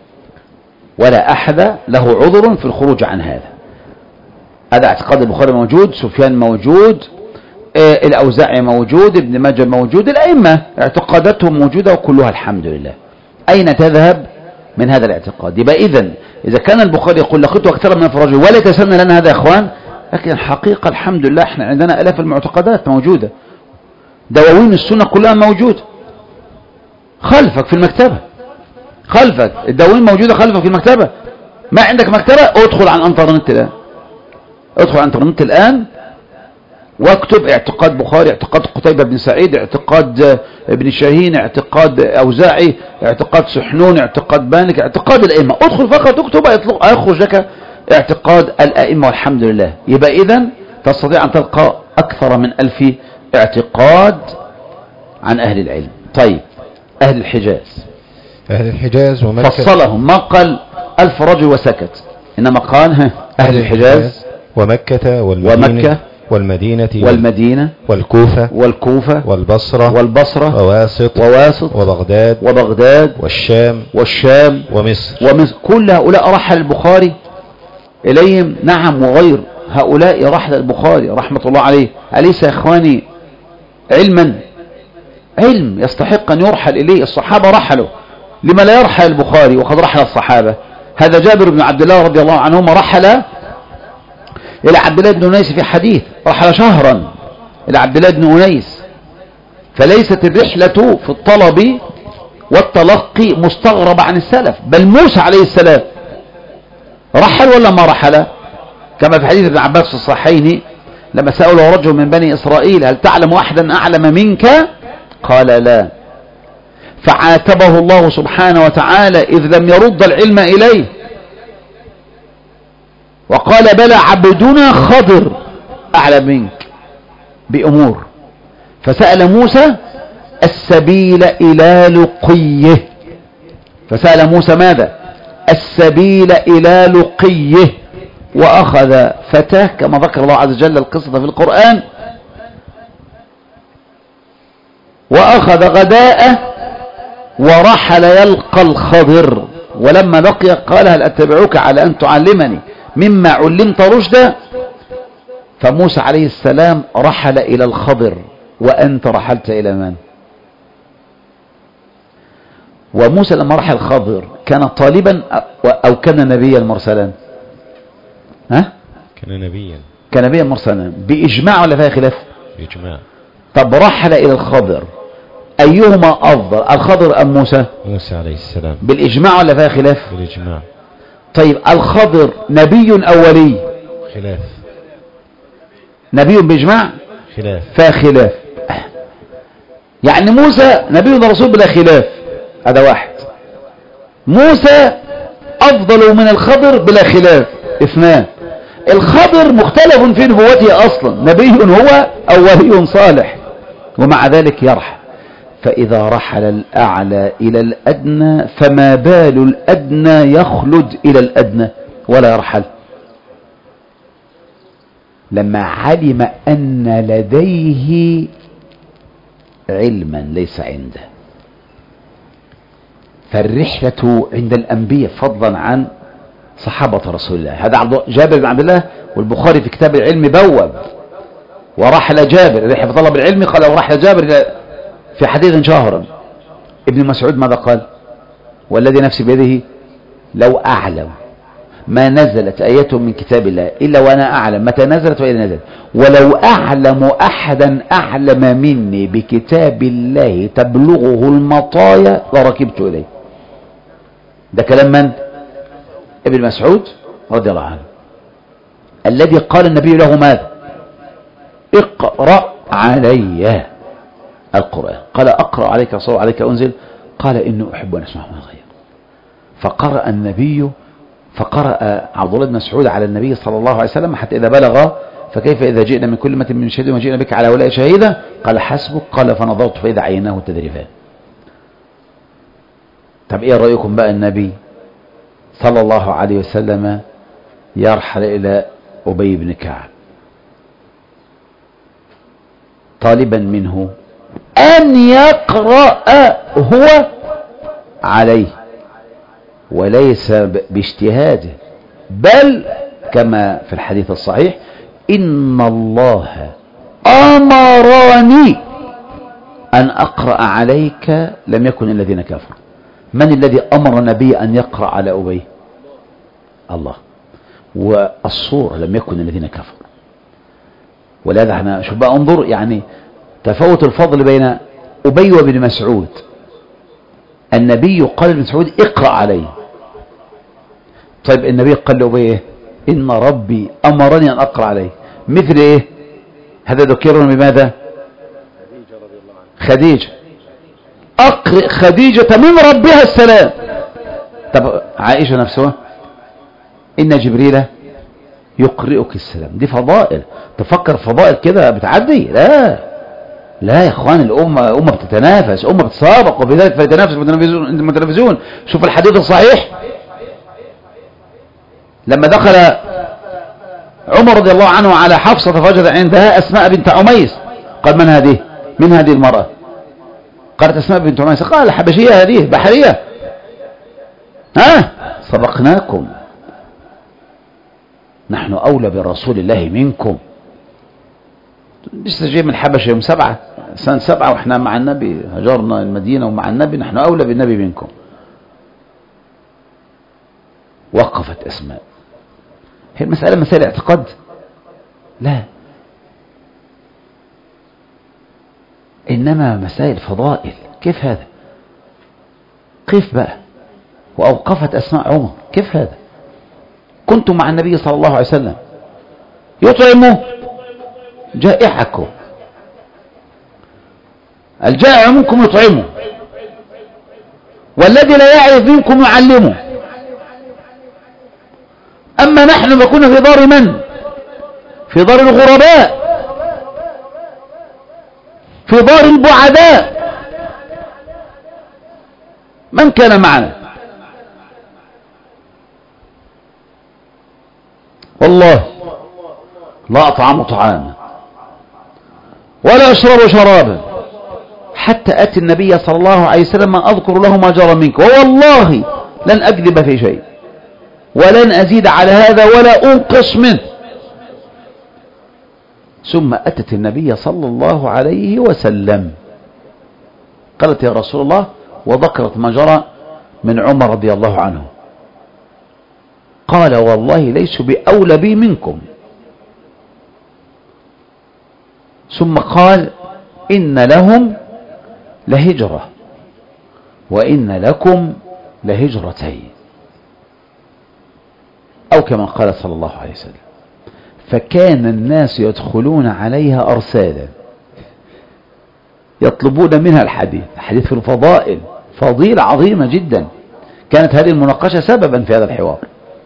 ولا أحد له عذر في الخروج عن هذا. هذا اعتقاد البخاري موجود، سفيان موجود، آه الأوزاعي موجود، ابن ماجه موجود، الأئمة اعتقاداتهم موجودة وكلها الحمد لله. أين تذهب من هذا الاعتقاد؟ يبقى إذن إذا كان البخاري يقول لقيت أكثر من ألف رجل ولا يتسنى لنا هذا يا إخوان، لكن الحقيقة الحمد لله احنا عندنا آلاف المعتقدات موجودة، دواوين السنة كلها موجودة خلفك في المكتبة، خلفك الدواوين موجودة خلفك في المكتبة. ما عندك مكتبة ادخل عن الانترنت الآن، ادخل عن الانترنت الآن واكتب اعتقاد بخاري، اعتقاد قتيبة بن سعيد، اعتقاد ابن شاهين، اعتقاد أوزاعي، اعتقاد سحنون، اعتقاد بانك، اعتقاد الأئمة. ادخل فقط اكتب يخرج لك اعتقاد الأئمة والحمد لله. يبقى إذن تستطيع أن تلقى أكثر من ألف اعتقاد عن أهل العلم. طيب أهل الحجاز، أهل الحجاز ومكة فصلهم، ما قال ألف رجل وسكت، إنما قال ها أهل الحجاز ومكة والمدينة ومكة والمدينة والمدينة والكوفة والكوفة والبصرة والبصرة وواسط وواسط وبغداد وبغداد والشام والشام ومصر ومصر. كل هؤلاء رحل البخاري إليهم، نعم، وغير هؤلاء رحل البخاري رحمة الله عليه. أليس يا إخواني علما علم يستحق أن يرحل إليه؟ الصحابة رحلوا، لما لا يرحل البخاري وقد رحل الصحابة؟ هذا جابر بن عبد الله رضي الله عنهما رحل إلى عبد الله بن أنيس في حديث، رحل شهرا إلى عبد الله بن أنيس. فليست الرحلة في الطلب والتلقي مستغرب عن السلف، بل موسى عليه السلام رحل ولا ما رحل؟ كما في حديث ابن عباس في الصحيحين لما سأله رجل من بني إسرائيل هل تعلم أحدا أعلم منك؟ قال لا، فعاتبه الله سبحانه وتعالى إذ لم يرد العلم إليه، وقال بلى عبدنا خضر أعلم منك بأمور، فسأل موسى السبيل إلى لقيه، فسأل موسى ماذا؟ السبيل إلى لقيه، وأخذ فتاه كما ذكر الله عز وجل القصة في القرآن، وأخذ غداءه ورحل يلقى الخضر، ولما لقي قال هل أتبعوك على أن تعلمني مما علمت رشدا؟ فموسى عليه السلام رحل إلى الخضر، وأنت رحلت إلى من؟ وموسى لما رحل الخضر كان طالبا أو كان نبيا مرسلا؟ ها؟ كان نبيا، كان نبيا مرسلا بإجماع ولا فيها خلاف؟ بإجماع. طب رحل إلى الخضر، أيهما أفضل، الخضر أم موسى؟ موسى عليه السلام. بالإجماع ولا فيها خلاف؟ بالإجماع. طيب الخضر نبي أو ولي؟ خلاف. نبي بإجماع؟ خلاف. فيها خلاف. يعني موسى نبي ورسول بلا خلاف، هذا واحد. موسى أفضل من الخضر بلا خلاف، اثنان. الخضر مختلف في نبوته أصلا، نبي هو أو ولي صالح، ومع ذلك يرحل. فإذا رحل الأعلى إلى الأدنى فما بال الأدنى يخلد إلى الأدنى ولا يرحل؟ لما علم أن لديه علما ليس عنده. فالرحلة عند الأنبياء فضلا عن صحابة رسول الله. هذا جابر بن عبد الله، والبخاري في كتاب العلم بوب ورحل جابر رحلة في طلب العلم، قال ورحل جابر في حديث شهر. ابن مسعود ماذا قال؟ والذي نفسي بيده لو أعلم ما نزلت آية من كتاب الله إلا وأنا أعلم متى نزلت وإذا نزلت، ولو أعلم أحدا أعلم مني بكتاب الله تبلغه المطايا لركبت إليه. ده كلام من؟ ابن مسعود رضي الله عنه، الذي قال النبي له ماذا؟ اقرأ علي القرآن. قال أقرأ عليك صلى عليك أنزل؟ قال إنه أحب أن أسمع من غير. فقرأ النبي فقرأ عبد الله بن مسعود على النبي صلى الله عليه وسلم حتى إذا بلغ فكيف إذا جئنا من كل أمة من شهيد وجئنا بك على هؤلاء شهيدا؟ قال حسبك. قال فنظرت فإذا عيناه تذرفان. طب إيه رأيكم بقى؟ النبي صلى الله عليه وسلم يرحل إلى أبي بن كعب طالبا منه أن يقرأ هو عليه، وليس باجتهاده، بل كما في الحديث الصحيح إن الله أمرني أن أقرأ عليك لم يكن الذين كفروا. من الذي أمر النبي أن يقرأ على أبي؟ الله. والصور لم يكن الذين كفروا. ولهذا احنا شوف بقى انظر يعني تفاوت الفضل بين أبي وابن مسعود. النبي قال لابن مسعود اقرأ عليه، طيب النبي قال له ايه؟ إن ربي أمرني أن أقرأ عليه. مثل ايه؟ هذا ذكرنا بماذا؟ خديجة. أقرأ خديجة من ربها السلام. طب عائشة نفسها إن جبريل يقرئك السلام. دي فضائل، تفكر فضائل كده بتعدي؟ لا لا يا اخوان، الأمة أمة بتتنافس، أمة بتسابق، وبذلك فيتنافس المتنافسون. شوف الحديث الصحيح لما دخل عمر رضي الله عنه على حفصة فوجد عندها أسماء بنت عميس. قال من هذه؟ من هذه المرأة؟ قالت أسماء بنت عميس. قال حبشية هذه بحرية. ها سبقناكم، نحن أولى برسول الله منكم. لسه جاي من الحبشة يوم سبعة سنة سبعة وإحنا مع النبي هجرنا المدينة ومع النبي، نحن أولى بالنبي منكم. وقفت أسماء. هي المسألة مسألة اعتقاد؟ لا، إنما مسائل فضائل. كيف هذا؟ كيف بقى؟ وأوقفت أسماء عمر. كيف هذا؟ كنت مع النبي صلى الله عليه وسلم يطعم جائعكم، الجائع منكم يطعمه، والذي لا يعرف منكم يعلمه. أما نحن فكنا في دار من؟ في دار الغرباء، في دار البعداء. من كان معنا؟ والله لا أطعم طعاما ولا أشرب شرابا حتى أتي النبي صلى الله عليه وسلم أذكر له ما جرى منك، ووالله لن أكذب في شيء ولن أزيد على هذا ولا أنقص منه. ثم أتت النبي صلى الله عليه وسلم قالت يا رسول الله، وذكرت ما جرى من عمر رضي الله عنه. قال والله ليسوا بأولى بي منكم. ثم قال إن لهم لهجرة وإن لكم لهجرتين، أو كما قال صلى الله عليه وسلم. فكان الناس يدخلون عليها أرسالا يطلبون منها الحديث. الحديث في الفضائل فضيلة عظيمة جدا. كانت هذه المناقشة سببا في هذا الحوار.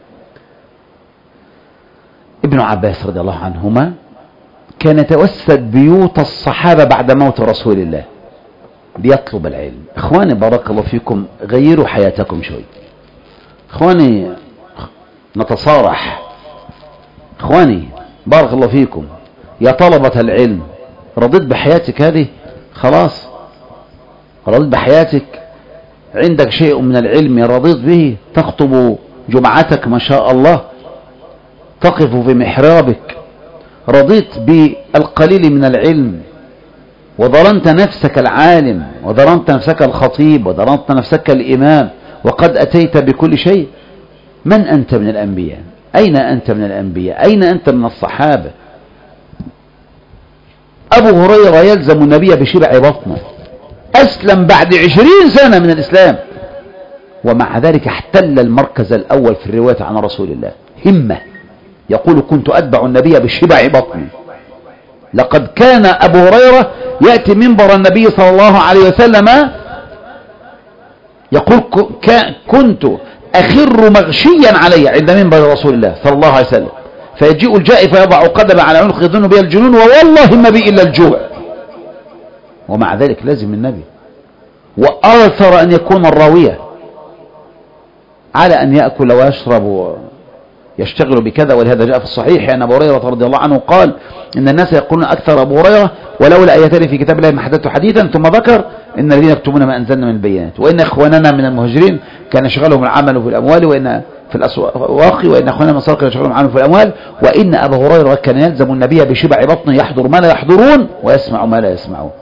ابن عباس رضي الله عنهما كان يتوسد بيوت الصحابة بعد موت رسول الله ليطلب العلم. اخواني بارك الله فيكم، غيروا حياتكم شوي. اخواني نتصارح. اخواني بارك الله فيكم. يا طلبة العلم، رضيت بحياتك هذه؟ خلاص رضيت بحياتك، عندك شيء من العلم رضيت به، تخطب جمعتك ما شاء الله، تقف في محرابك، رضيت بالقليل من العلم، وظننت نفسك العالم، وظننت نفسك الخطيب، وظننت نفسك الإمام، وقد أتيت بكل شيء. من أنت من الأنبياء؟ أين أنت من الأنبياء؟ أين أنت من الصحابة؟ أبو هريرة يلزم النبي بشبع بطنه، أسلم بعد عشرين سنة من الإسلام، ومع ذلك احتل المركز الأول في الرواية عن رسول الله. همة، يقول كنت أتبع النبي بشبع بطني. لقد كان أبو هريرة يأتي منبر النبي صلى الله عليه وسلم يقول كنت أخر مغشيا علي عند منبر رسول الله صلى الله عليه وسلم، فيجيء الجائي فيضع قدم على عنق يظن بها الجنون، ووالله ما بي إلا الجوع، ومع ذلك لازم النبي. وآثر أن يكون الراوية على أن يأكل ويشرب ويشتغل بكذا. ولهذا جاء في الصحيح أن أبو هريرة رضي الله عنه قال إن الناس يقولون أكثر أبو هريرة ولولا آيتان في كتاب الله ما حدثت حديثا، ثم ذكر إن الذين يكتمون ما أنزلنا من البينات، وإن إخواننا من المهاجرين كان يشغلهم العمل في الأموال وإن في الأسواق، وإن أخواننا من الأنصار كان يشغلهم العمل في الأموال، وإن أبا هريرة كان يلزم النبي بشبع بطنه، يحضر ما لا يحضرون ويسمع ما لا يسمعون.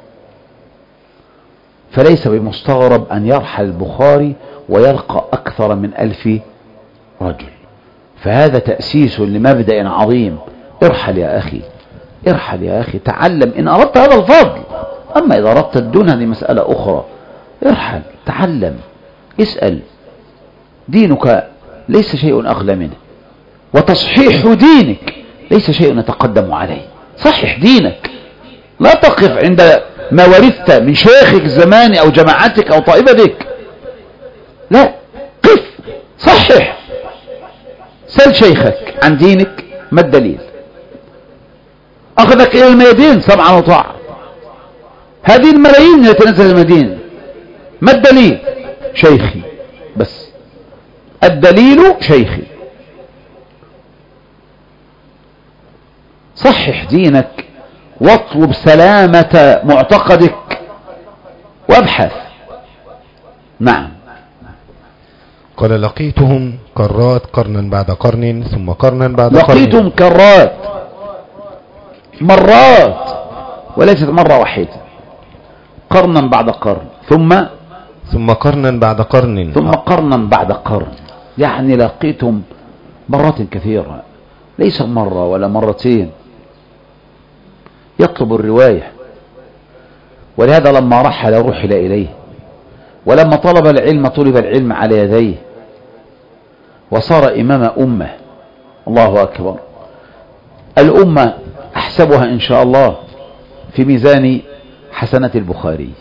فليس بمستغرب أن يرحل البخاري ويلقى أكثر من ألف رجل، فهذا تأسيس لمبدأ عظيم. ارحل يا أخي، ارحل يا أخي، تعلم إن أردت هذا الفضل. أما إذا أردت الدون هذه مسألة أخرى. ارحل، تعلم، اسأل. دينك ليس شيء أغلى منه، وتصحيح دينك ليس شيء نتقدم عليه. صحح دينك، لا تقف عند ما ورثت من شيخك الزماني أو جماعتك أو طائفتك، لا، قف صحح. سل شيخك عن دينك، ما الدليل؟ أخذك إلى الميادين سمعا وطاعة، هذه الملايين التي نزل المدينة، ما الدليل؟ شيخي بس، الدليل شيخي. صحح دينك واطلب سلامة معتقدك وابحث. نعم. قال لقيتهم كرات قرنا بعد قرن ثم قرنا بعد قرن. لقيتهم كرات، مرات وليست مرة واحدة، قرنا بعد قرن ثم ثم قرنا بعد قرن ثم قرنا بعد قرن، يعني لقيتهم مرات كثيرة، ليس مرة ولا مرتين. يطلب الرواية، ولهذا لما رحل رحل إليه، ولما طلب العلم طلب العلم على يديه، وصار إمام أمة. الله أكبر. الأمة أحسبها إن شاء الله في ميزان حسنات البخاري،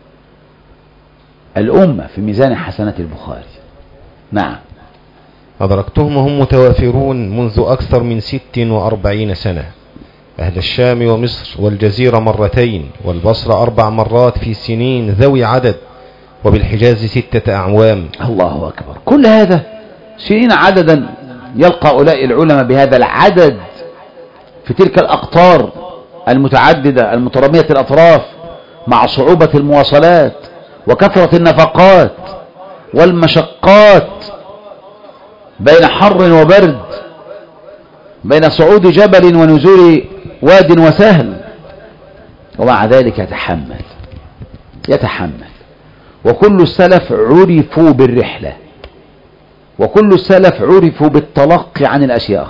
الأمة في ميزان حسنات البخاري. نعم. أدركتهم وهم متوافرون منذ أكثر من ست وأربعين سنة، أهل الشام ومصر والجزيرة مرتين، والبصرة أربع مرات في سنين ذوي عدد، وبالحجاز ستة أعوام. الله أكبر. كل هذا سنين عددا يلقى أولئك العلماء بهذا العدد في تلك الأقطار المتعددة المترامية الأطراف، مع صعوبة المواصلات وكثرة النفقات والمشقات، بين حر وبرد، بين صعود جبل ونزول واد وسهل، ومع ذلك يتحمل يتحمل. وكل السلف عرفوا بالرحلة، وكل السلف عرفوا بالتلقي عن الأشياخ،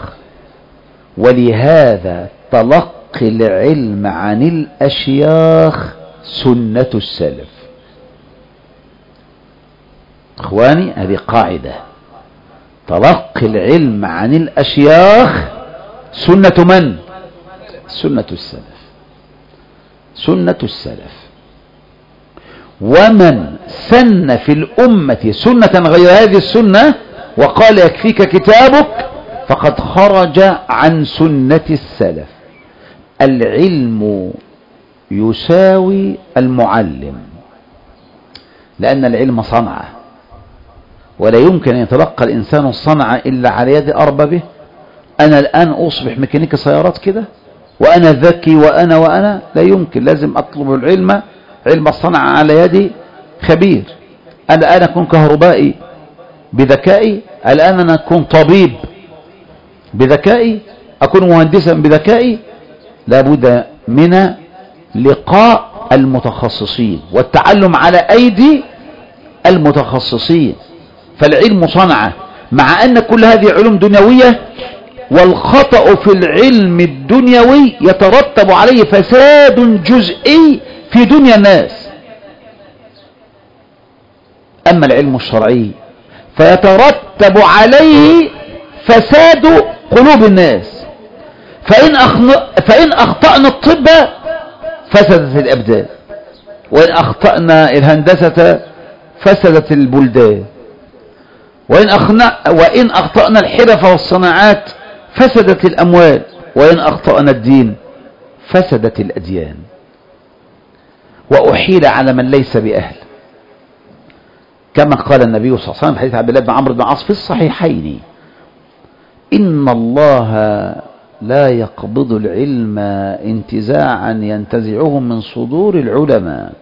ولهذا تلقي العلم عن الأشياخ سنة السلف. إخواني، هذه قاعدة، تلقي العلم عن الأشياخ سنة من؟ سنة السلف، سنة السلف. ومن سن في الأمة سنة غير هذه السنة وقال يكفيك كتابك فقد خرج عن سنة السلف. العلم يساوي المعلم، لأن العلم صنعة، ولا يمكن أن يتلقى الإنسان الصنعة إلا على يد أربابه أنا الآن أصبح ميكانيكي سيارات كده وأنا ذكي وأنا وأنا لا يمكن. لازم أطلب العلم، علم الصنعة على يدي خبير. أنا الآن أكون كهربائي بذكائي، الآن أنا أكون طبيب بذكائي، أكون مهندسا بذكائي. لابد من لقاء المتخصصين والتعلم على أيدي المتخصصين. فالعلم صنعة، مع أن كل هذه علوم دنيوية، والخطأ في العلم الدنيوي يترتب عليه فساد جزئي في دنيا الناس. أما العلم الشرعي فيترتب عليه فساد قلوب الناس. فإن, فإن أخطأنا الطب فسدت الأبدان، وإن أخطأنا الهندسة فسدت البلدان، وإن, وإن أخطأنا الحرف والصناعات فسدت الأموال، وإن أخطأنا الدين فسدت الأديان. وأحيل على من ليس بأهل، كما قال النبي صلى الله عليه وسلم في حديث عبد الله بن عمرو بن العاص في الصحيحين: إن الله لا يقبض العلم انتزاعا ينتزعه من صدور العلماء،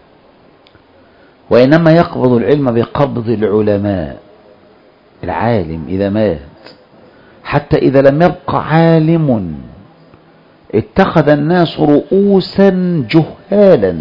وإنما يقبض العلم بقبض العلماء. العالم إذا مات حتى إذا لم يبق عالم اتخذ الناس رؤوسا جهالا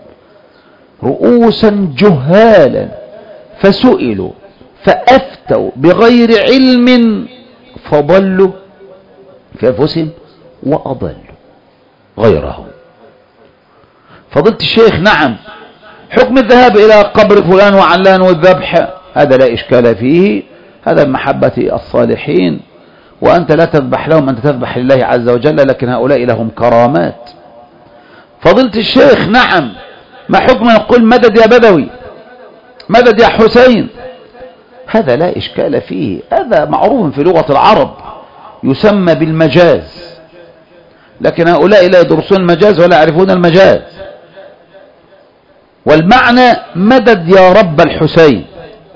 رؤوسا جهالا فسئلوا فأفتوا بغير علم فضلوا في أنفسهم وأضلوا غيرهم. فضلت الشيخ: نعم، حكم الذهاب إلى قبر فلان وعلان والذبح هذا لا إشكال فيه، هذا من محبة الصالحين، وأنت لا تذبح لهم، أنت تذبح لله عز وجل، لكن هؤلاء لهم كرامات. فضلت الشيخ: نعم، ما حكم نقول مدد يا بدوي، مدد يا حسين، هذا لا إشكال فيه، هذا معروف في لغة العرب يسمى بالمجاز، لكن هؤلاء لا يدرسون المجاز ولا يعرفون المجاز. والمعنى مدد يا رب الحسين.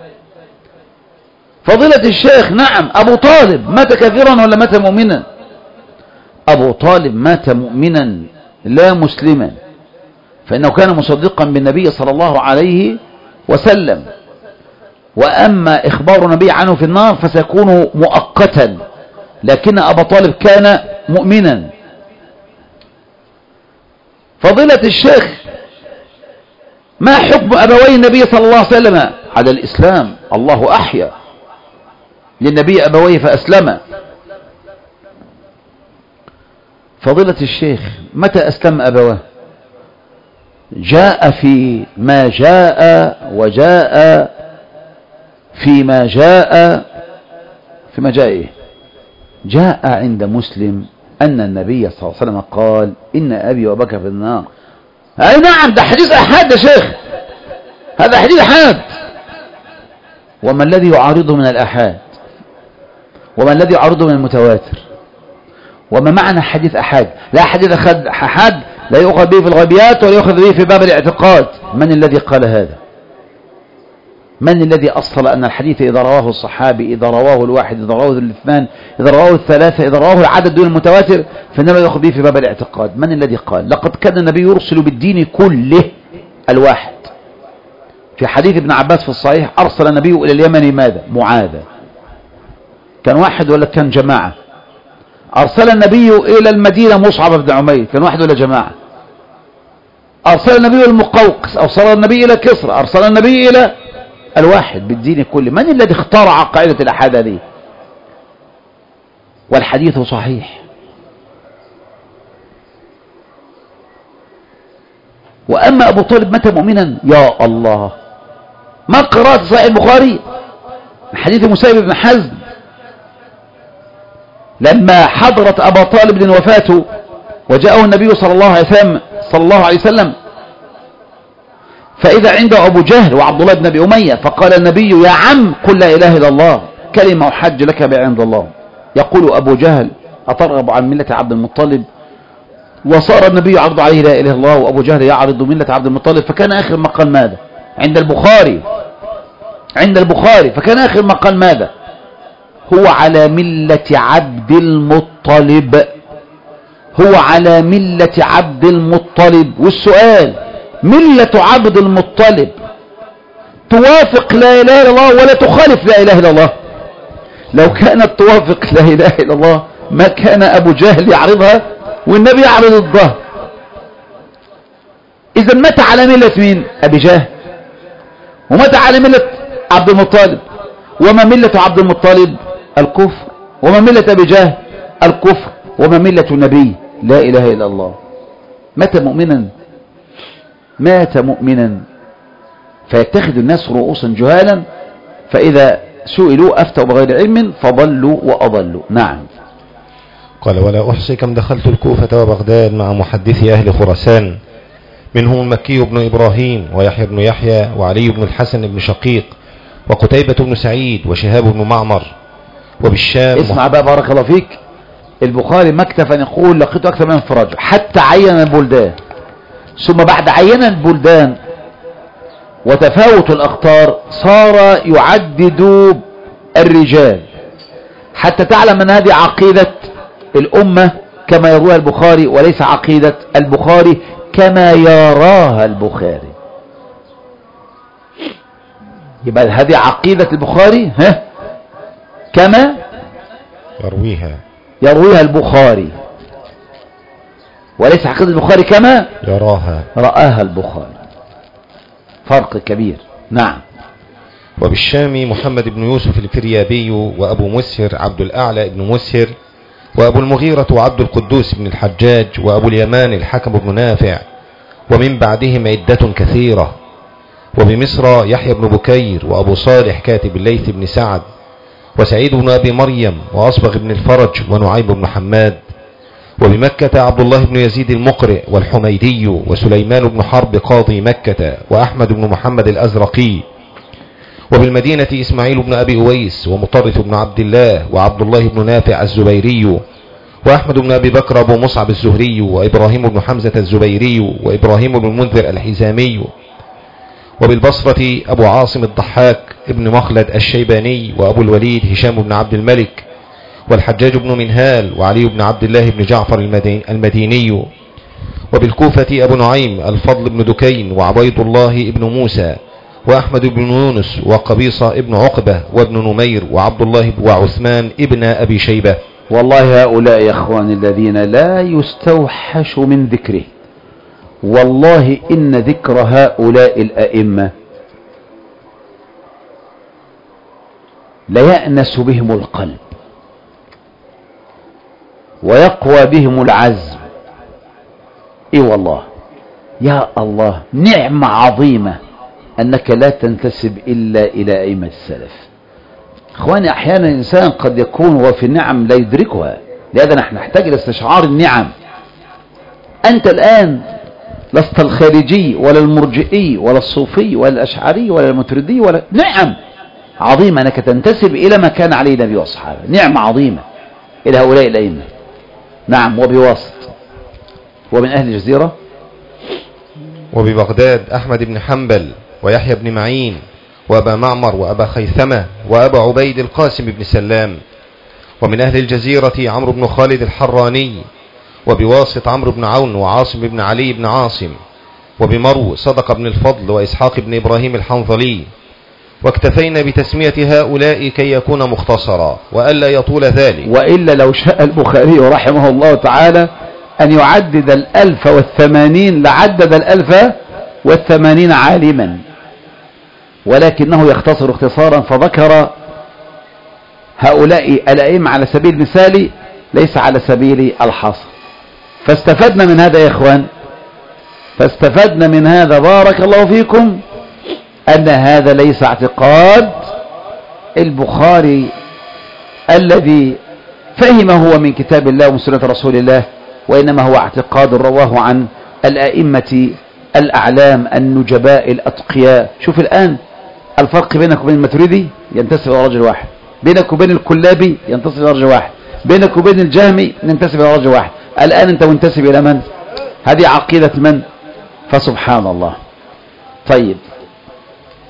فضيلة الشيخ: نعم، أبو طالب مات كافرا ولا مات مؤمنا؟ أبو طالب مات مؤمنا لا مسلما، فإنه كان مصدقا بالنبي صلى الله عليه وسلم، وأما إخبار النبي عنه في النار فسيكون مؤقتا، لكن أبا طالب كان مؤمنا. فضيلة الشيخ: ما حكم أبوي النبي صلى الله عليه وسلم؟ على الإسلام، الله أحيا للنبي أبويه فأسلم. فضيلة الشيخ: متى أسلم أبواه؟ جاء في ما جاء وجاء فيما جاء فيما جاء إيه؟ جاء عند مسلم أن النبي صلى الله عليه وسلم قال: إن أبي وأباك في النار. أي نعم، ده حديث أحاد يا شيخ، هذا حديث أحاد. وما الذي يعارضه من الأحاد؟ وما الذي يعارضه من المتواتر؟ وما معنى حديث أحاد؟ لا حديث أحاد لا يؤخذ به في الغيبيات ولا يؤخذ به في باب الاعتقاد. من الذي قال هذا؟ من الذي أصل أن الحديث إذا رواه الصحابي، إذا رواه الواحد، إذا رواه الاثنان، إذا رواه الثلاثة، إذا رواه العدد دون المتواتر فإنما يؤخذ به في باب الاعتقاد؟ من الذي قال؟ لقد كان النبي يرسل بالدين كله الواحد. في حديث ابن عباس في الصحيح: أرسل النبي إلى اليمن ماذا؟ معاذا. كان واحد ولا كان جماعة؟ أرسل النبي إلى المدينة مصعب بن عمير، كان واحد ولا جماعة؟ أرسل النبي المقوقس، أرسل النبي إلى كسرى، أرسل النبي إلى الواحد بالدين كله. من الذي اخترع قاعدة الأحاد هذه؟ والحديث صحيح. وأما أبو طالب مات مؤمنا، يا الله، ما قراءة صحيح البخاري حديث مسيب بن حزم لما حضرت أبا طالب وفاته وجاءه النبي صلى الله عليه وسلم صلى الله عليه وسلم فإذا عنده أبو جهل وعبد الله بن أبي أمية، فقال النبي: يا عم قل لا إله إلا الله كلمة أحج لك بها عند الله. يقول أبو جهل: أترغب عن ملة عبد المطلب؟ وصار النبي يعرض عليه لا إله إلا الله، وأبو جهل يعرض ملة عبد المطلب. فكان آخر ما قال ماذا؟ عند البخاري عند البخاري فكان آخر ما قال ماذا؟ هو على ملة عبد المطلب، هو على ملة عبد المطلب. والسؤال ملة عبد المطلب توافق لا إله إلا الله ولا تخالف لا إله إلا الله؟ لو كانت توافق لا إله إلا الله ما كان أبو جهل يعرضها والنبي يعرض الظهر. إذا متى على ملة مين؟ أبي جهل. ومتى على ملة عبد المطلب؟ وما ملة عبد المطلب؟ الكفر. وما ملة أبي جهل؟ الكفر. وما ملة النبي؟ لا إله إلا الله. متى مؤمنا؟ مات مؤمنا. فيتخذ الناس رؤوسا جهالا، فإذا سئلوا أفتوا بغير علم فضلوا وأضلوا. نعم. قال: ولا أحصي كم دخلت الكوفة وبغداد مع محدثي أهل خراسان، منهم المكي بن إبراهيم ويحيى بن يحيى وعلي بن الحسن بن شقيق وقتيبة بن سعيد وشهاب بن معمر. وبالشام اسمع بقى بارك الله فيك، البخاري ما اكتفى ان يقول لقيت أكثر من انفراج، حتى عين البلدان. ثم بعد عين البلدان وتفاوت الأخطار صار يعدد الرجال، حتى تعلم أن هذه عقيدة الأمة كما يروها البخاري، وليس عقيدة البخاري كما يراها البخاري. يبقى هذه عقيدة البخاري ها كما يرويها يرويها البخاري، وليس عقيدة البخاري كما يراها رآها البخاري. فرق كبير. نعم. وبالشام محمد بن يوسف الفريابي وأبو مسهر عبد الأعلى بن مسهر وأبو المغيرة وعبد القدوس بن الحجاج وأبو اليمان الحكم بن نافع، ومن بعدهم عدة كثيرة. وبمصر يحيى بن بكير وأبو صالح كاتب الليث بن سعد وسعيد بن أبي مريم وأصبغ بن الفرج ونعيم بن حماد. وبمكة عبد الله بن يزيد المقرئ والحميدي وسليمان بن حرب قاضي مكة وأحمد بن محمد الأزرقي. وبالمدينة إسماعيل بن أبي أويس ومطرف بن عبد الله وعبد الله بن نافع الزبيري وأحمد بن أبي بكر أبو مصعب الزهري وإبراهيم بن حمزة الزبيري وإبراهيم بن المنذر الحزامي. وبالبصرة أبو عاصم الضحاك ابن مخلد الشيباني وأبو الوليد هشام بن عبد الملك والحجاج بن منهال وعلي بن عبد الله بن جعفر المديني. وبالكوفة أبو نعيم الفضل بن دكين وعبيد الله بن موسى وأحمد بن يونس وقبيصة ابن عقبة وابن نمير وعبد الله وعثمان ابن أبي شيبة. والله هؤلاء يا أخوان الذين لا يستوحش من ذكره، والله إن ذكر هؤلاء الأئمة ليأنس بهم القلب ويقوى بهم العزم. اي والله يا الله، نعمة عظيمة انك لا تنتسب الا الى ائمة السلف. اخواني احيانا الانسان قد يكون هو في النعم لا يدركها، لهذا نحن نحتاج الى استشعار النعم. انت الان لست الخارجي ولا المرجئي ولا الصوفي ولا الاشعري ولا الماتريدي ولا، نعم عظيمة انك تنتسب الى ما كان عليه النبي واصحابه، نعمة عظيمة الى هؤلاء الائمة. نعم. وبواسط. ومن أهل الجزيرة وببغداد أحمد بن حنبل ويحيى بن معين وأبا معمر وأبا خيثمة وأبا عبيد القاسم بن سلام. ومن أهل الجزيرة عمرو بن خالد الحراني. وبواسط عمرو بن عون وعاصم بن علي بن عاصم. وبمرو صدق بن الفضل وإسحاق بن إبراهيم الحنظلي. واكتفينا بتسمية هؤلاء كي يكون مختصرا وألا يطول ذلك، وإلا لو شاء البخاري رحمه الله تعالى أن يعدد الألف والثمانين لعدد الألف والثمانين عالما، ولكنه يختصر اختصارا فذكر هؤلاء الأئمة على سبيل المثال ليس على سبيل الحصر. فاستفدنا من هذا يا إخوان، فاستفدنا من هذا بارك الله فيكم أن هذا ليس اعتقاد البخاري الذي فهمه هو من كتاب الله ومن سنة رسول الله، وإنما هو اعتقاد رواه عن الأئمة الأعلام النجباء الأتقياء. شوف الآن الفرق بينك وبين الماتريدي ينتسب إلى رجل واحد، بينك وبين الكلابي ينتسب إلى رجل واحد، بينك وبين الجهمي ينتسب إلى رجل واحد. الآن أنت منتسب إلى من؟ هذه عقيدة من؟ فسبحان الله. طيب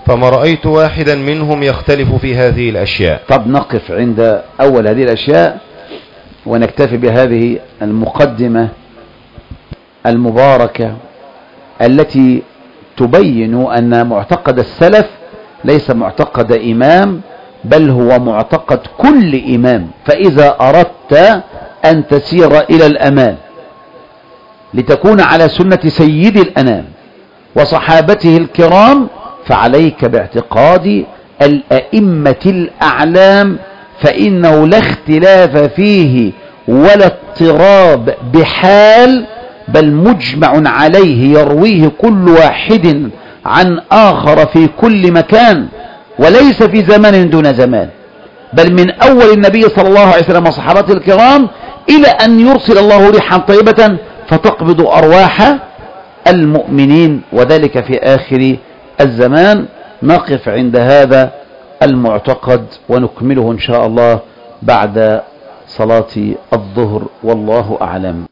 فما رأيت واحدا منهم يختلف في هذه الأشياء. طب نقف عند أول هذه الأشياء ونكتفي بهذه المقدمة المباركة التي تبين أن معتقد السلف ليس معتقد إمام، بل هو معتقد كل إمام. فإذا أردت أن تسير إلى الأمام لتكون على سنة سيد الأنام وصحابته الكرام فعليك باعتقاد الأئمة الأعلام، فإنه لا اختلاف فيه ولا اضطراب بحال، بل مجمع عليه يرويه كل واحد عن آخر في كل مكان، وليس في زمان دون زمان، بل من أول النبي صلى الله عليه وسلم وصحابته الكرام إلى أن يرسل الله ريحا طيبة فتقبض أرواح المؤمنين، وذلك في آخر الزمان. نقف عند هذا المعتقد ونكمله إن شاء الله بعد صلاة الظهر، والله أعلم.